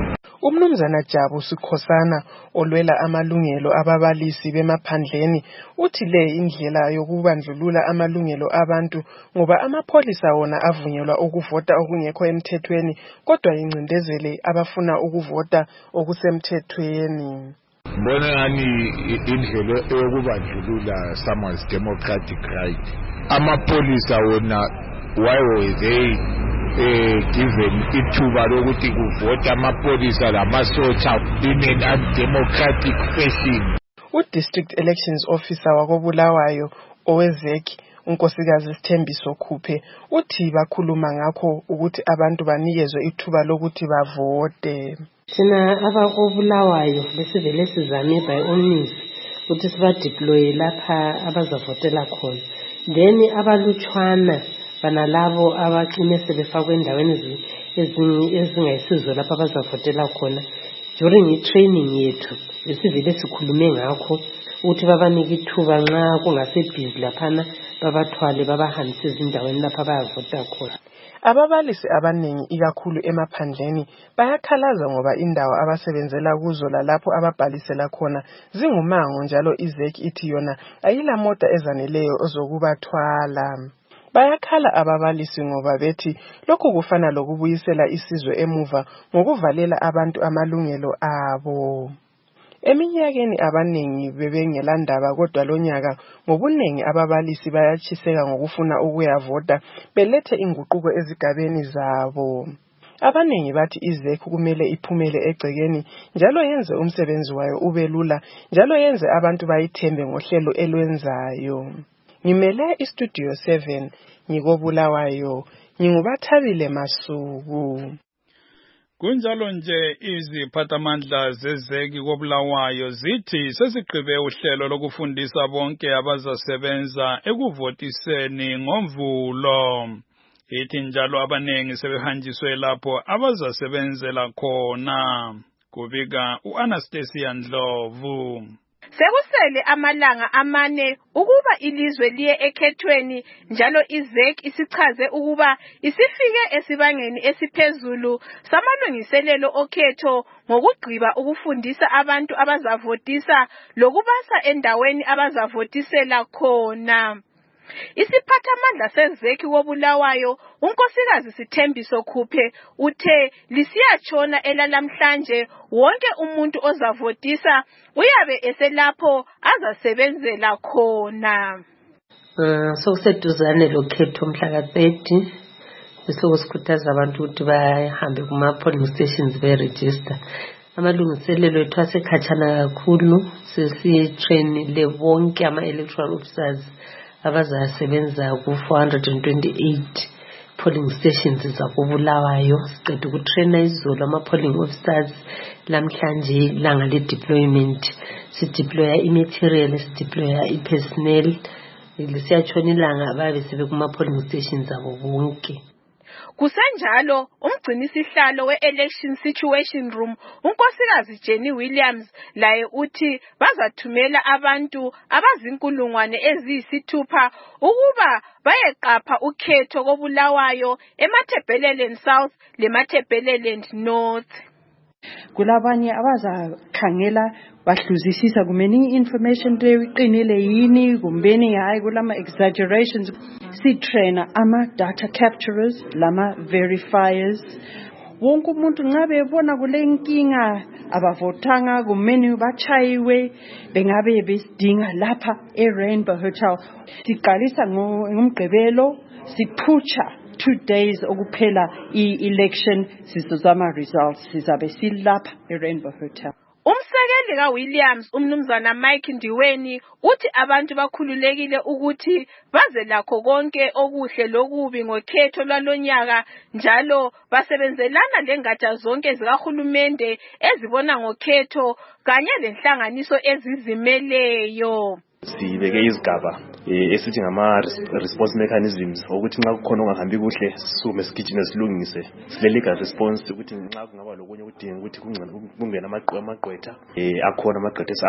Umnumzana Jabu Sikhosana olwela amalungelo ababalisi bemaphandleni uthi le indlela yokubandlulula amalungelo abantu ngoba amapholisa wona avunyelwa ukuvota okungekho emthethweni kodwa incindezele abafuna ukuvota okusemthethweni. Mbona ngani indlela yokubandlulula someone's democratic right. Amapholisa wona why were they eh given ithuba lokuthi kuvota amapholisa lamasotsha in an undemocratic fashion? U-District Elections Officer wakobulawayo owezeki unkosikazi Sithembiso Khuphe uthi bakhuluma ngakho ukuthi abantu banikezwe ithuba lokuthi bavote. Thina abakobulawayo besivele sizame by all means ukuthi sibadeploye lapha abazavotela khona. Then abalutshwana banalabo abaqine sebefakwe endaweni ezingayisizo lapha abazavotela khona. During i-training yethu besivele sikhulume ngakho ukuthi babanike ithuba nxa kungasebhizi laphana babathwale babahambise ezindaweni lapha abayavota khona. Ababalisi abaningi ikakhulu emaphandleni bayakhalaza ngoba indawo abasebenzela kuzo lalapho ababhalisela khona zingumango njalo izeki ithi yona ayila mota ezaneleyo ozokubathwala. Bayakhala ababalisi ngoba bethi lokhu kufana lokubuyisela isizwe emuva ngokuvalela abantu amalungelo abo. Eminyakeni abaningi bebengela ndaba kodwa lonyaka ngobuningi ababalisi bayachiseka ngokufuna ukuyavota belethe inguquko ezigabeni zabo. Abaningi bathi izeki kumele iphumele egcekeni njalo yenze umsebenzi wayo ubelula njalo yenze abantu bayithembe ngohlelo elwenzayo. Ngimele iStudio seven ngikobulawayo ngingubathabile Masuku. Kunjalo nje iziphathamandla zezeki kobulawayo zithi sesigqibe uhlelo lokufundisa bonke abazasebenza ekuvotiseni ngoMvulo. Ithi njalo abanengi sebehanjiswe lapho abazasebenzela khona. Kubika uAnastasia Ndlovu. Sekusele amalanga amane ukuba ilizwe liye ekhethweni njalo izeki isichaze ukuba isifike esibangeni esiphezulu samalungiselelo okhetho ngokugqiba ukufundisa abantu abazavotisa lokubasa endaweni abazavotisela khona. Isiphathamandla sezeki kobulawayo unkosikazi Sithembiso Khuphe uthe lisiyatshona elalamhlanje wonke umuntu ozavotisa uyabe eselapho azasebenzela khona. Uh, so kuseduzane lokhetho mhla ka thirty besikukhuthaza abantu ukuthi bahambe kuma polling stations be register. Amalungiselelo ethu asekhatshana kakhulu sesitrain le bonke ama electoral officers abazasebenza ku four hundred twenty-eight polling stations zakobulawayo. Siqeda ukutraina izolo ama polling officers lamhlanje langa le deployment sideploya imaterial sideploya ipersonnel lisiyatshona ilanga babe sebe kuma polling stations abo bonke. Kusenjalo umgcinisihlalo we-election situation room unkosikazi Jenny Williams laye uthi bazathumela abantu abazinkulungwane eziyisithupha ukuba bayeqapha ukhetho kobulawayo eMatabeleland South leMatabeleland North. Kulabanye abazakhangela bahluzisisa kumeni information leyiqinile yini kumbeni hayi kulama exaggerations. Si trainer ama data capturers lama verifiers. Wonke umuntu ngabe ebona kule inkinga abavotanga kumeni bachayiwe bengabe besidinga lapha eRainbow Hotel. Siqalisa ngomgqibelo siphutsha two days okuphela i-election sizozama results sizabe silapha eRainbow Hotel. Umsekeli kaWilliams umnumzana Mike Ndiweni uthi abantu bakhululekile ukuthi baze lakho konke okuhle lokubi ngokhetho lwalonyaka njalo basebenzelana lengatsha zonke zikahulumende ezibona ngokhetho kanye lenhlanganiso ezizimeleyo. Sibeke izigaba esithi ngama response mechanisms ukuthi nxa kukhona ongahambi kuhle sisume sigijime silungise sile legal response ukuthi nxa kungaba lokunye ukudinga ukuthi kungena amagqwetha akhona amagqwetha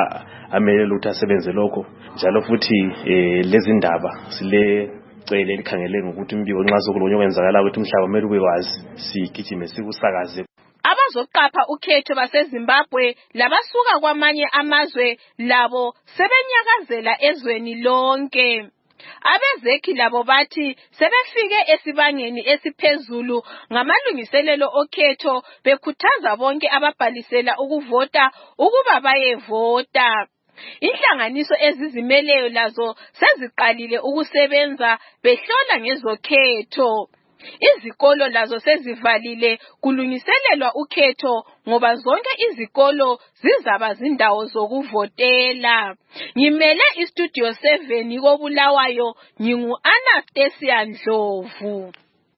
amele ukuthi asebenze lokho njalo futhi lezi ndaba sile cele likhangele ngokuthi umbiko nxa sokulonye okwenzakala ukuthi umhlaba kumele ube wazi sigijime sikusakaze. Aba Abazoqapha ukhetho baseZimbabwe labasuka kwamanye amazwe labo sebenyakazela ezweni lonke. Abezekhi labo bathi sebefike esibangeni esiphezulu ngamalungiselelo okhetho bekhuthaza bonke ababhalisela ukuvota ukuba bayevota. Inhlanganiso ezizimeleyo lazo seziqalile ukusebenza behlola ngezokhetho. Izikolo lazo sezivalile kulungiselelwa ukhetho ngoba zonke izikolo zizaba zindawo zokuvotela. Ngimele istudio seven koBulawayo, ngingu Anastasia Ndlovu.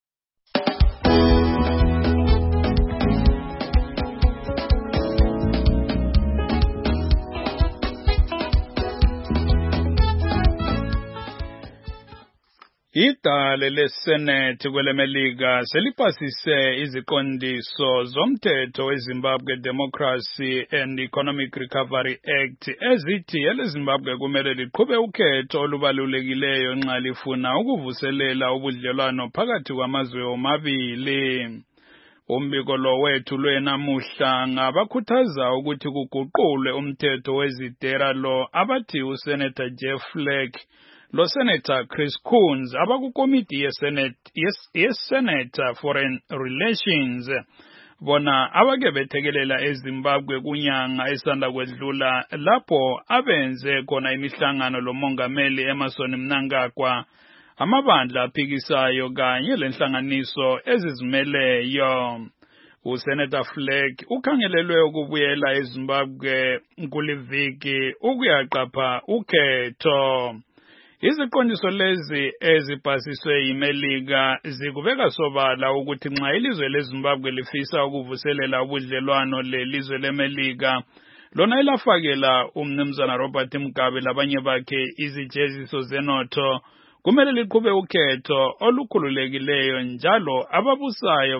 Idale leSenate kwelemelika selipasise iziqondiso zomthetho weZimbabwe Democracy and Economic Recovery Act ezithi eleZimbabwe kumele liqhube ukhetho olubalulekileyo nxa lifuna ukuvuselela ubudlelwano phakathi kwamazwe omabili. Umbiko lo wethu lwenamuhla ngabakhuthaza ukuthi kuguqulwe umthetho wezidera lo abathi uSenator Jeff Flake lo Senator Chris Coons abakukomiti yeSenate yes, yeSenator Foreign Relations bona abake bethekelela eZimbabwe kunyanga esanda kwedlula lapho abenze khona imihlangano lomongameli Emmerson Mnangagwa, amabandla aphikisayo kanye lenhlanganiso ezizimeleyo. uSenator Flake ukhangelelwe ukubuyela eZimbabwe kuliviki ukuyaqapha ukhetho. Iziqondiso lezi ezipasiswe yiMelika zikubeka sobala ukuthi nxa ilizwe leZimbabwe lifisa ukuvuselela ubudlelwano lelizwe leMelika, lona ilafakela umnumzana Robert Mugabe labanye bakhe izijeziso zenotho, kumele liqhube ukhetho olukhululekileyo njalo ababusayo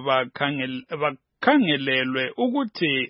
bakhangelelwe ukuthi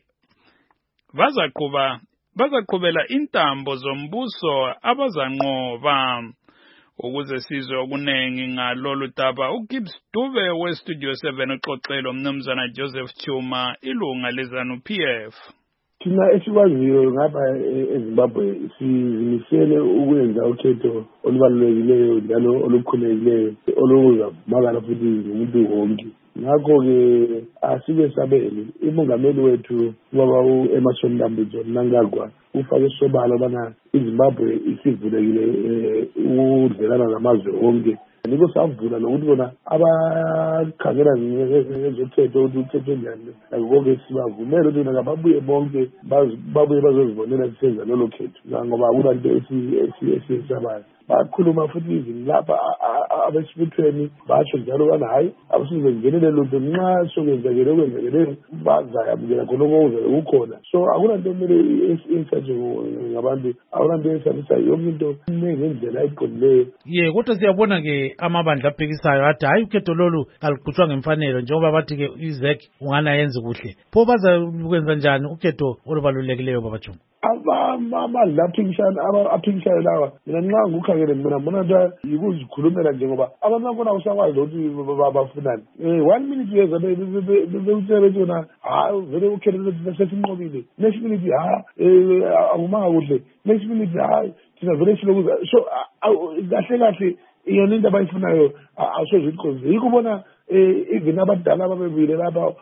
bazaqhuba bazaqhubela intambo zombuso abazanqoba. Ukuze sizwe okunengi ngalolu daba, uGibbs Dube weStudio seven uxoxela umnumzana Joseph Chuma, ilunga leZANU-P F. Thina esikwaziyo ngapha eZimbabwe sizimisele ukwenza ukhetho olubalulekileyo njalo olukhululekileyo oluzavumela futhi ngumuntu wonke. Ngakho-ke asike sabele umongameli wethu ubaba u-Emmerson Mnangagwa ufake sobala bana iZimbabwe isivulekile udlelana namazwe onke. Niko savula nokuthi bona abakhangela ngezokhetho ukuthi ukhetho njani konke sibavumele ukuthi ngababuye bonke babuye bazozibonela sisenza lolo khetho ngoba akulanto esiyesabayo. Bakhuluma futhi izini lapha abesibuthweni basho njalo bana hayi abasize ngenele lutho nxa sokwenzakele okwenzakele bazayamukela khonoko okuzabe kukhona. So akulanto emele isatshwe ngabantu, akulanto esabisa yonke into ngendlela eqondileyo. Ye kodwa siyabona-ke amabandla aphikisayo athi hayi ukhetho lolu kaluqhutshwa ngemfanelo njengoba bathi-ke izek ungana yenze kuhle. Pho bazakwenza njani ukhetho olubalulekileyo babajungu? Amabandla aphikishayo lawa mina nxa ngukhangele mina mbona nto yikuzikhulumela nje ngoba abantu bakhona usakwazi ukuthi bafunani. One minute yeza bewutshela bethi yona hayi vele ukhetho lwethu sesinqobile, next minute ha akumanga kuhle, next minute hayi thina vele silokuza. So kahle kahle iyona into abayifunayo asoze iqonze. Yikubona even abadala ababebile lapha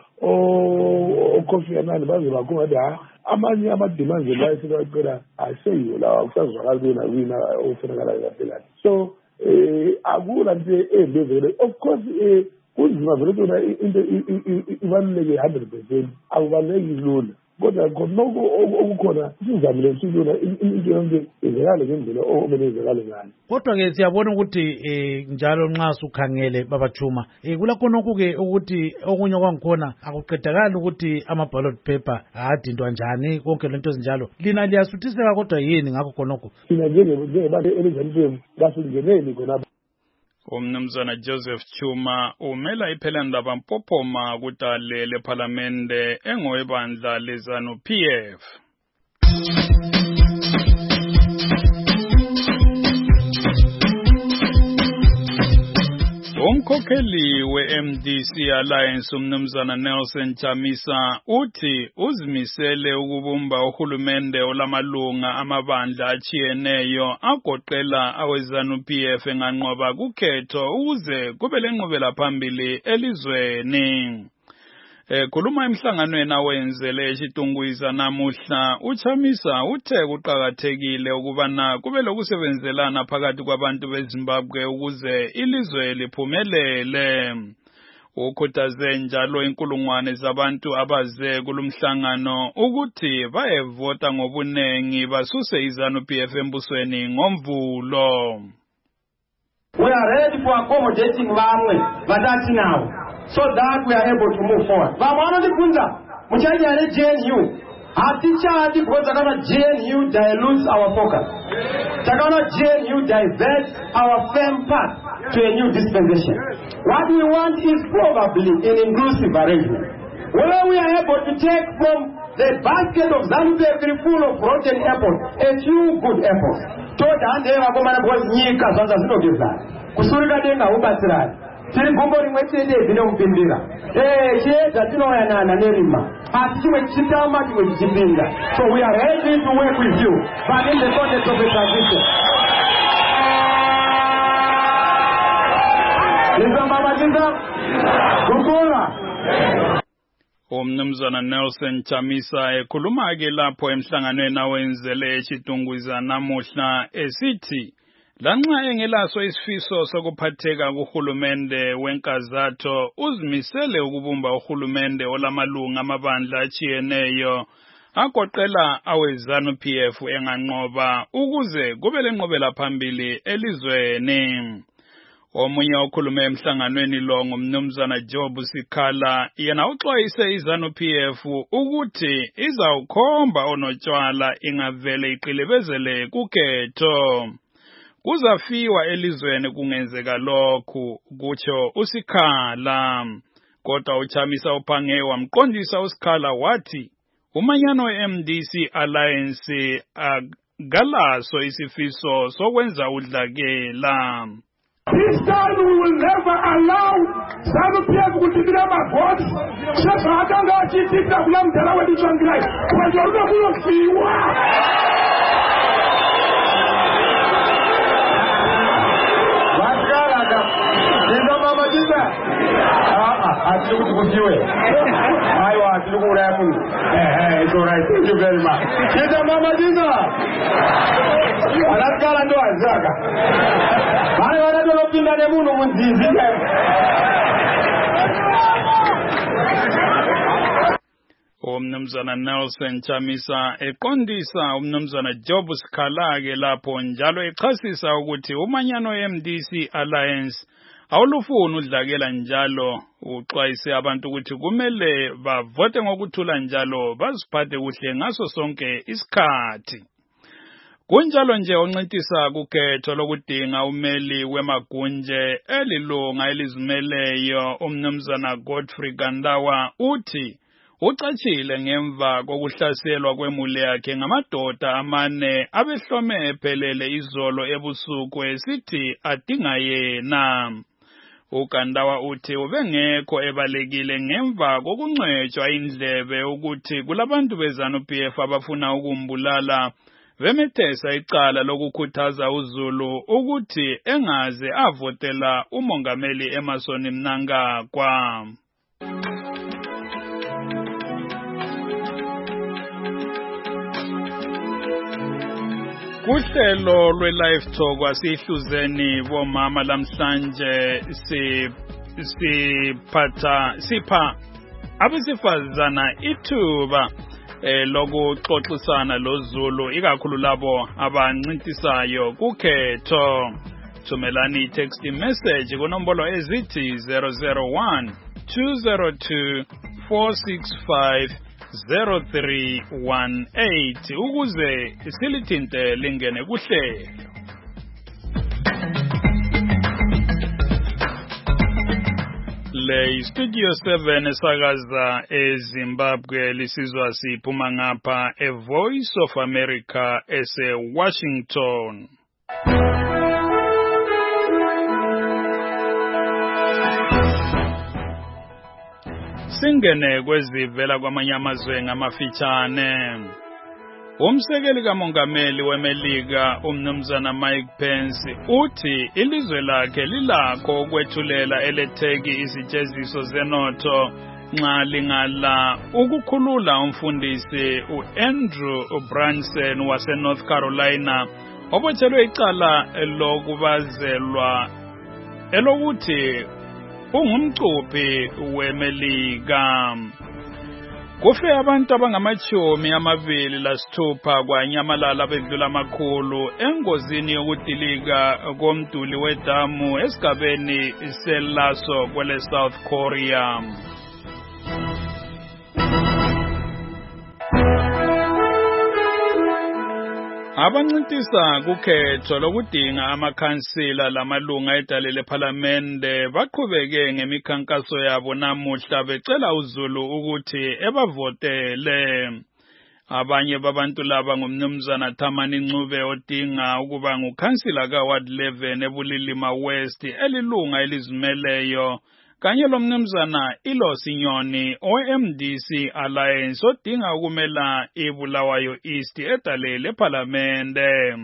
oKofi Annan baze bakhona bathi ha amanye ama-demands layo sikaqela aseyiyo lawa kusazwakala kuyena kuyina ofunakalayo kahle kahle. So akula nto endezele. Of course kunzima vele kuyona into ibaluleke one hundred percent akubaluleki lula, kodwa khonoko okukhona sizamile silula into yonke izekale ngendlela okumele izekale ngayo. Kodwa-ke siyabona ukuthi njalo nxa sukhangele babajuma kulakhonokhu-ke ukuthi okunye kwangikhona akuqedakali ukuthi ama-ballot paper adintwa njani konke lento ezinjalo. Lina liyasuthiseka kodwa yini ngakho khonokho? Thina njengebantu elizanifemu kasingeneli khonapho. Umnumzana Joseph Chuma umela iphelanda Mpophoma kudale leParlamente engowebandla leZANU-P F. Umkhokheli we-M D C Alliance umnumzana Nelson Chamisa uthi uzimisele ukubumba uhulumende olamalunga amabandla achiyeneyo agoqela awezanu P F enganqoba kukhetho ukuze kube lenqubela phambili elizweni. Ekhuluma emhlanganweni awenzele eShitungwiza namuhla uChamisa uthe kuqhakathekile ukubana kube lokusebenzelana phakathi kwabantu beZimbabwe ukuze ilizwe liphumelele. Ukhuthaze njalo inkulungwane zabantu abaze kulumhlangano ukuthi bayevota ngobunengi basuse izanu P F embusweni ngoMvulo. We are ready for accommodating vamwe vatati now, so that we are able to move forward. Vamwana ndikunza, muchaji ane J N U. Hatichadi because takana J N U dilutes our focus. Takana J N U diverts our firm path to a new dispensation. What we want is probably an inclusive arrangement, where we are able to take from the basket of ZANU P F full of rotten apples a few good apples. Toda andeva komana because nyika zvanza zvinogezana. Kusurika denga ubatsirani. Tiri gumbo rimwe chete zvinomupimbira. Eh, chiedza tinoyanana nerima. Asi chimwe chitama chimwe chichipinda. So we are ready to work with you, but in the context of a transition. Nizamba jinza. Kukula. Umnumzana Nelson Chamisa ekhuluma ke lapho emhlanganweni awenzele eShitungwiza namuhla esithi lanxa engelaso isifiso sokuphatheka kuhulumende wenkazatho uzimisele ukubumba uhulumende olamalunga amabandla achiyeneyo agoqela awezanu P F enganqoba ukuze kube lenqobela phambili elizweni. Omunye okhulume emhlanganweni lo ngumnumzana Job Sikhala yena uxwayise izanu P F ukuthi izawukhomba onotshwala ingavele iqilibezele kukhetho. Kuzafiwa elizweni kungenzeka lokhu kutsho uSikhala. Kodwa uChamisa uphange wamqondisa uSikhala wathi umanyano we-M D C Alliance akalaso isifiso sokwenza udlakela. This time we will never allow ZANU P F kutibira magoti. Shaka akanga achitita kula mtala wedu changirai. Kwa joruda kuyo fiwa. Vaskaraka. Nino mama jisa. Ah ah, atilu kukujiwe. Aiwa, atilu kurayamu. Eh eh, it's alright. Thank you very much. Nino mama jisa. Alaskala ndo azaka. Mane wanato lopinda ne munu munzizi. Umnumzana Nelson Chamisa eqondisa umnumzana Job Sikhala ke lapho njalo echasisa ukuthi umanyano M D C Alliance awulufuni udlakela njalo uxwayise abantu ukuthi kumele bavote ngokuthula njalo baziphathe kuhle ngaso sonke isikhathi. Kunjalo nje oncintisa kukhetho lokudinga umeli wemagunje elilunga elizimeleyo umnumzana Godfrey Gandawa uthi ucatshile ngemva kokuhlaselwa kwemuli yakhe ngamadoda amane abehlome ephelele izolo ebusuku esithi adinga yena. uGandawa uthi ubengekho ebalekile ngemva kokuncwetshwa indlebe ukuthi kulabantu beZANU P F abafuna ukumbulala bemethesa icala lokukhuthaza uZulu ukuthi engaze avotela umongameli Emmerson Mnangagwa. Kuhlelo lwe-Live Talk asihluzeni bomama lamhlanje si siphatha sipha abesifazana ithuba eh lokuxoxisana loZulu ikakhulu labo abancintisayo kukhetho. Thumelani text message kunombolo ezithi zero zero one two zero two four six five zero three one eight ukuze silithinte lingene kuhlelo. Le Studio seven esakaza eZimbabwe lisizwa siphuma ngapha e Voice of America ese Washington. asingene kwezivela kwamanye amazwe ngamafitshane. Umsekeli kamongameli weMelika umnumzana Mike Pence uthi ilizwe lakhe lilakho ukwethulela eletheki izijeziso zenotho nxa lingala ukukhulula umfundisi uAndrew Brunson waseNorth Carolina obotshelwe icala lokubazelwa elokuthi ungumcuphi weMelika. Kufe abantu abangamachumi amabili lasithupha kwanyamalala bedlula amakhulu engozini yokudilika komduli wedamu esigabeni seLaso kwele South Korea. Abancintisa kukhetho lokudinga amakhansila lamalunga edale lephalamende baqhubeke ngemikhankaso yabo namuhla becela uZulu ukuthi ebavotele. Abanye babantu laba ngumnumzana Thamani Ncube odinga ukuba ngukhansila kaWard eleven eBulilima West elilunga elizimeleyo kanye lomnumzana Ilosi Nyoni owe-M D C Alliance odinga ukumela iBulawayo East edale lephalamende.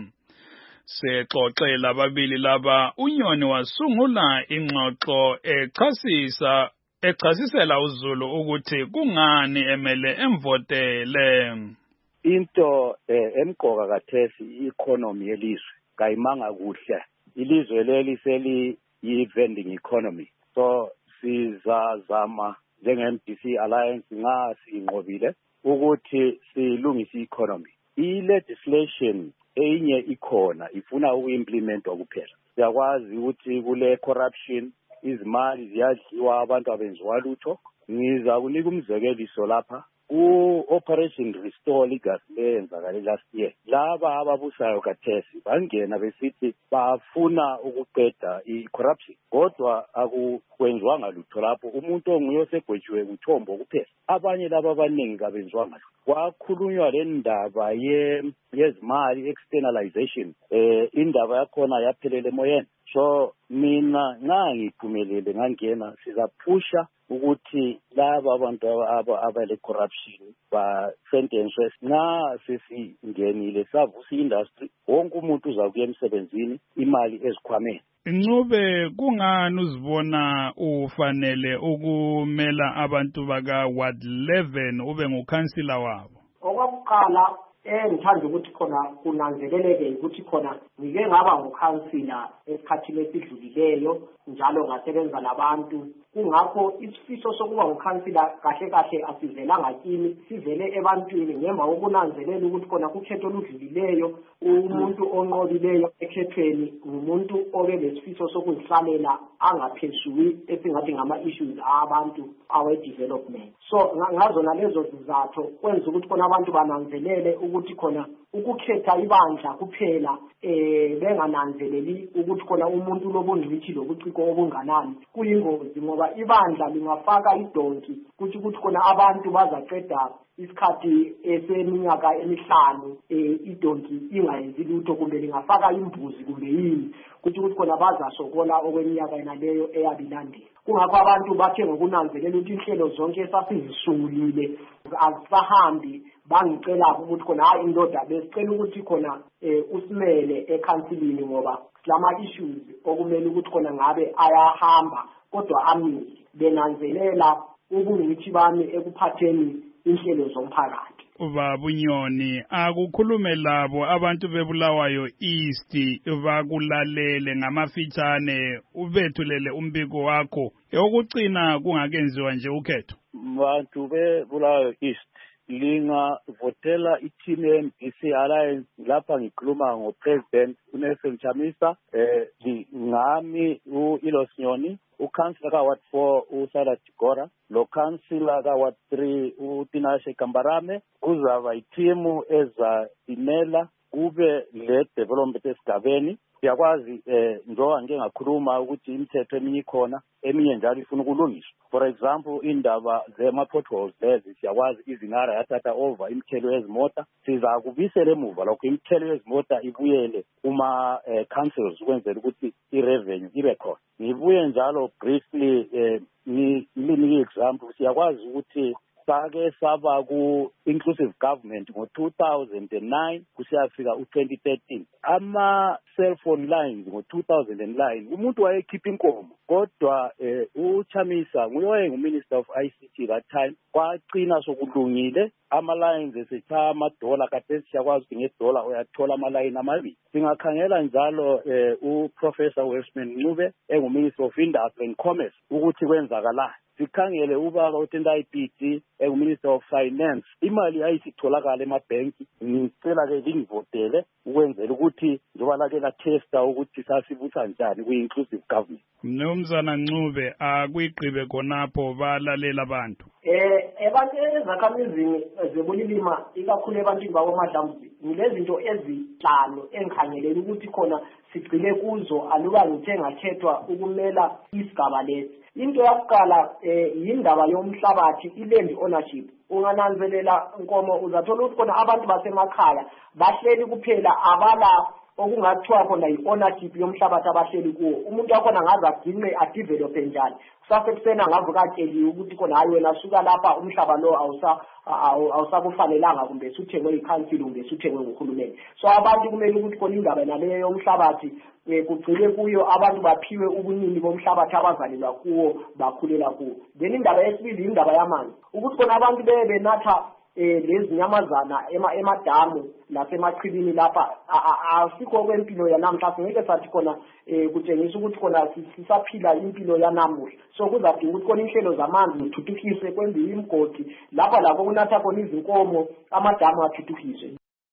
Sexoxela ababili laba uNyoni wasungula ingxoxo echasisa echasisela uZulu ukuthi kungani emele emvotele. Into emqoka kathesi i-economy yelizwe kayimanga kuhle. Ilizwe leli seli yi-vending economy. So sizazama njenge-M D C Alliance nga sinqobile ukuthi silungise i-economy. I-legislation enye ikhona ifuna uku-implementwa kuphela. Siyakwazi ukuthi kule corruption izimali ziyadliwa abantu abenziwa lutho. Ngiza kunika umzekeliso lapha ku-Operation Restore Legacy eyenzakale last year. Laba ababusayo kathesi bangena besithi bafuna ukuqeda i-corruption. Kodwa akukwenziwanga lutho lapho. Umuntu onguye osegwetshiwe kuthombo kuphela. Abanye laba abaningi kabenziwanga lutho. Kwakhulunywa le ndaba yezimali externalization. Eh indaba yakhona yaphelele emoyeni. So mina nxa ngiphumelele ngangena sizaphusha ukuthi laba abantu abale corruption ba sentences nxa sesingenile savusa industry wonke umuntu uzakuya emsebenzini imali ezikhwameni. Ncube kungani uzibona ufanele ukumela abantu baka Ward eleven ube ngukhansila wabo? Okokuqala engithanda ukuthi khona kunanzeleleke ukuthi khona ngike ngaba ngukhansila esikhathini esidlulileyo njalo ngasebenza labantu. Kungakho isifiso sokuba ngukhansila kahle kahle asivelanga kimi, sivele ebantwini ngemva kokunanzelela ukuthi khona kukhetho oludlulileyo umuntu onqobileyo ekhethweni ngumuntu obe lesifiso sokuzihlalela angaphezulu esingathi ngama-issues abantu awe-development. So ngazona lezo zizathu kwenza ukuthi khona abantu bananzelele ukuthi khona ukukhetha ibandla kuphela eh bengananzeleli ukuthi khona umuntu lobungcwithi lobuciko obunganani kuyingozi ngoba ibandla lingafaka idonki kuthi ukuthi khona abantu bazaqeda isikhathi eseminyaka emihlanu eh idonki ingayenzi lutho kumbe lingafaka imbuzi kumbe yini kuthi ukuthi khona bazasokola okweminyaka enaleyo eyabilandela. Kungakho abantu bathe ngokunanzelela ukuthi inhlelo zonke esasizisungulile azisahambi bangicela ukuthi khona hayi indoda besicela ukuthi khona usimele ekhansilini ngoba lama issues okumele ukuthi khona ngabe ayahamba kodwa amile benanzelela ubungcwithi bami ekuphatheni inhlelo zomphakathi. Babunyoni akukhulume labo abantu beBulawayo East bakulalele ngamafitshane ubethulele umbiko wakho yokucina kungakenziwa nje ukhetho. Bantu beBulawayo East lingavotela i-team ye-M D C Alliance lapha ngikhuluma ngo-President uNelson Chamisa, eh ngami u-Ilosi Nyoni, ukhansila ka-Ward four uSalat Gora, lo khansila ka-Ward three uTinashe Kambarame. Kuzaba ithimu ezimela kube le development esigabeni. Siyakwazi eh njengoba ngeke ngakhuluma ukuthi imithetho eminye ikhona eminye njalo ifuna ukulungiswa. For example indaba zema-potholes lezi siyakwazi izinara yathatha over imithelo yezimota, sizakubisela emuva lokho imithelo yezimota ibuyele kuma eh, councils ukwenzela ukuthi i-revenue ibe khona. Ngibuye njalo briefly eh ngilinike example siyakwazi ukuthi sake saba ku-inclusive government ngo-two thousand nine kusiyafika u-twenty thirteen. Ama-cellphone lines ngo-two thousand nine umuntu wayekhipha inkomo, kodwa eh, uChamisa nguye wayengu-Minister of I C T that time. Kwagcina sokulungile ama-lines esetshaya amadola, kade siyakwazi ukuthi ngedola uyathola ama-line amabili. Singakhangela njalo eh, uProfessor Welshman Ncube engu-Minister of Industry and Commerce ukuthi kwenzakala. Sikhangele ubaba uTendai I P T engu-Minister of Finance, imali ayisitholakala emabhenki. Ngicela ke lingivotele ukwenzela ukuthi njoba lake la testa ukuthi sasibutha njani kwi-inclusive government. Mnumzana Ncube akuyigqibe khonapho balalela abantu. Eh abantu ezakhamizini zebulilima ikakhulu ebantwini bakwaMadlamzi ngilezinto ezihlanu engikhangelele ukuthi khona sigcile kuzo aluba ngithe ngakhethwa ukumela isigaba lesi. Into yokuqala eh indaba yomhlabathi, iland ownership. Ungananzelela Nkomo uzathola ukuthi khona abantu basemakhaya bahleli kuphela abala okungathiwa khona i-ownership yomhlabathi abahleli kuwo. Umuntu wakhona ngaze aginqe adevelope njani. Kusasekusena ngavuka atsheliwe ukuthi khona hayi wena suka lapha umhlaba lo awusa awusakufanelanga kumbe suthengwe ikhansili kumbe suthengwe nguhulumeni. So abantu kumele ukuthi khona indaba naleyo yomhlabathi kugcile kuyo, abantu baphiwe ubunini bomhlabathi abazalelwa kuwo bakhulela kuwo. Then indaba yesibili indaba yamanzi, ukuthi khona abantu bebe natha eh lezi nyamazana ema emadamu lasemachibini lapha asikho kwempilo yanamhla. Ngeke sathi khona eh kutshengisa ukuthi khona sisaphila impilo yanamuhla. So kuzadinga ukuthi khona inhlelo zamanzi zithuthukiswe, kwenziwe imigodi lapha lapho kunatha khona izinkomo, amadamu athuthukiswe.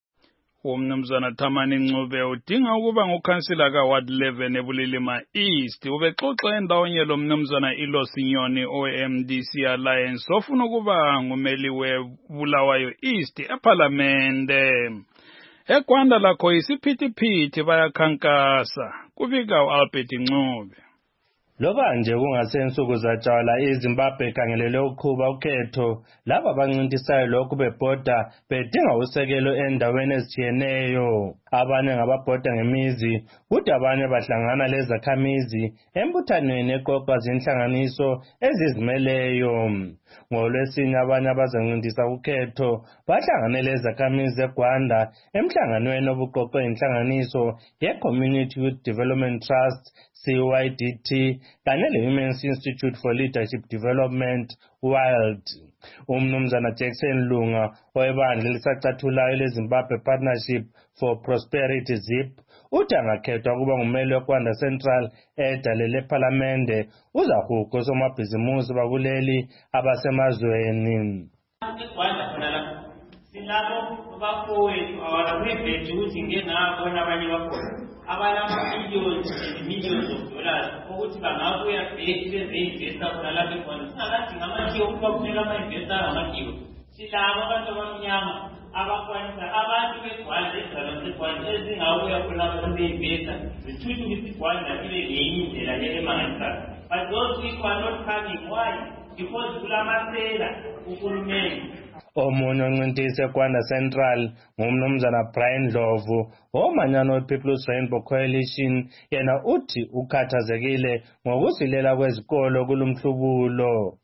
Umnumzana Thamani Ncube udinga ukuba ngukhansila ka Ward eleven eBulilima East. Ubexoxa endawonye lo mnumzana Ilosinyoni o M D C Alliance ofuna ukuba ngumeli weBulawayo East eParlamente. EGwanda lakho isiphithiphithi bayakhankasa. Kubika uAlbert Ncube. Loba nje kungasensuku zatshala iZimbabwe khangelele ukuqhuba ukhetho, laba abancintisayo lokhu bebhoda bedinga usekelo endaweni ezitshiyeneyo. Abanye ngababhoda ngemizi, kuthi abanye bahlangana lezakhamizi embuthanweni eqoqwa zinhlanganiso ezizimeleyo. NgoLwesine abanye abazancintisa ukhetho bahlangane lezakhamizi eGwanda emhlanganweni obuqoqwe inhlanganiso ye-Community Youth Development Trust C Y D T kanye le-Women's Institute for Leadership Development WILD. Umnumzana Jackson Lunga owebandla elisacathulayo leZimbabwe Partnership for Prosperity ZIP uthi angakhethwa ukuba ngumeli weGwanda Central edalele eParlamente uzahuqa osomabhizimusi bakuleli abasemazweni. EGwanda khona la silabo bafowethu awalakwebhethi ukuthi ngenabona abanye bakhona abalama-millions and millions of dollars ukuthi bangabuya bhethi beze-investa khona lapha eGwanda. Singaladinga amakhiwo ukuba kumele ama-investa ngamakhiwo. Silabo abantu abamnyama abakwanisa abantu beGwanda ezigabeni zeGwanda ezingabuya khona beze-investa zithuthukise iGwanda ibe ngenye indlela emangalisayo. But those people are not coming. Why? Because kulamasela uhulumeni. Omunye oncintisa eGwanda Central ngumnumzana Brian Dlovu omanyano we-People's Rainbow Coalition. Yena uthi ukhathazekile ngokusilela kwezikolo kulumhlubulo.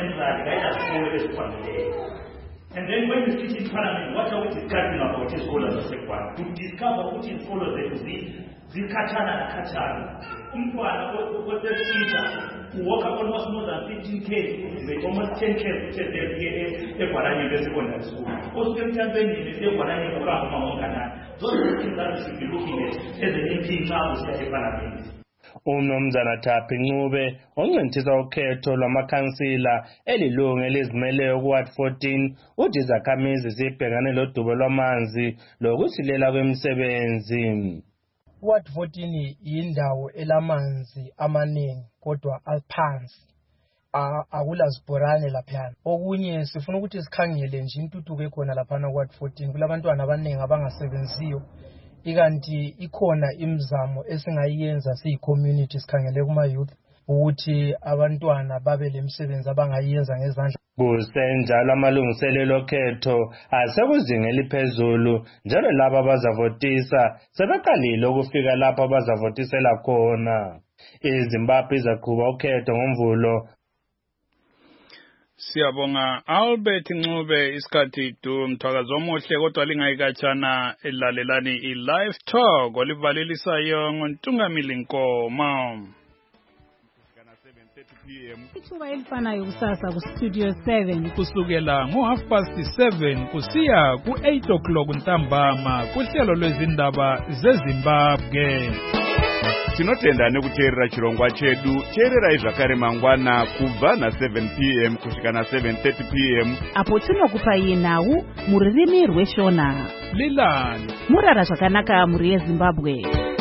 And then when you sit in Parliament, what are we discussing about scholars of Sekwana? To discover which is scholars that is zikhathana nakhathana. Umntwana othethisha uwalk almost more than fifteen K, almost ten K eGwalanye secondary school. Also emthambeni eGwalanye ukahamba ngokana. Those are the things that we should be looking at as an M P now in Parliament. Umnumzana Thaphi Ncube oncintisa ukhetho lwamakhansila elilungu elizimeleyo kuWard fourteen uthi izakhamizi zibhekane lodubo lwamanzi lokusilela kwemisebenzi. Ward fourteen yindawo elamanzi amaningi kodwa aphansi, akulazibhorane laphana. Okunye sifuna ukuthi sikhangele nje intuthuko ekhona laphana kuWard fourteen, kulabantwana abaningi abangasebenziyo. Ikanti ikhona imizamo esingayenza siyi-community sikhangele kuma-youth ukuthi abantwana babe lemisebenzi abangayenza ngezandla. Kusenjalo amalungiselelo okhetho asekuzinga eliphezulu njalo laba abazavotisa sebeqalile ukufika lapho abazavotisela khona. iZimbabwe izaqhuba ukhetho ngoMvulo. Siyabonga Albert Ncube isikhathi du mthakazo omuhle kodwa lingayikatshana elalelani i-live talk olivalelisayo ngoNtungamili Nkomo. Ithuba elifanayo kusasa ku-Studio seven kusukela ngo-half past seven kusiya ku-eight o'clock ntambama kuhlelo lwezindaba zeZimbabwe. Tinotenda nekuteerera chirongwa chedu. Teererai zvakare mangwana kubva na seven p m kusvika na seven thirty p m apo tinokupai nhau mururimi rweshona. Lilani murara zvakanaka muri yeZimbabwe.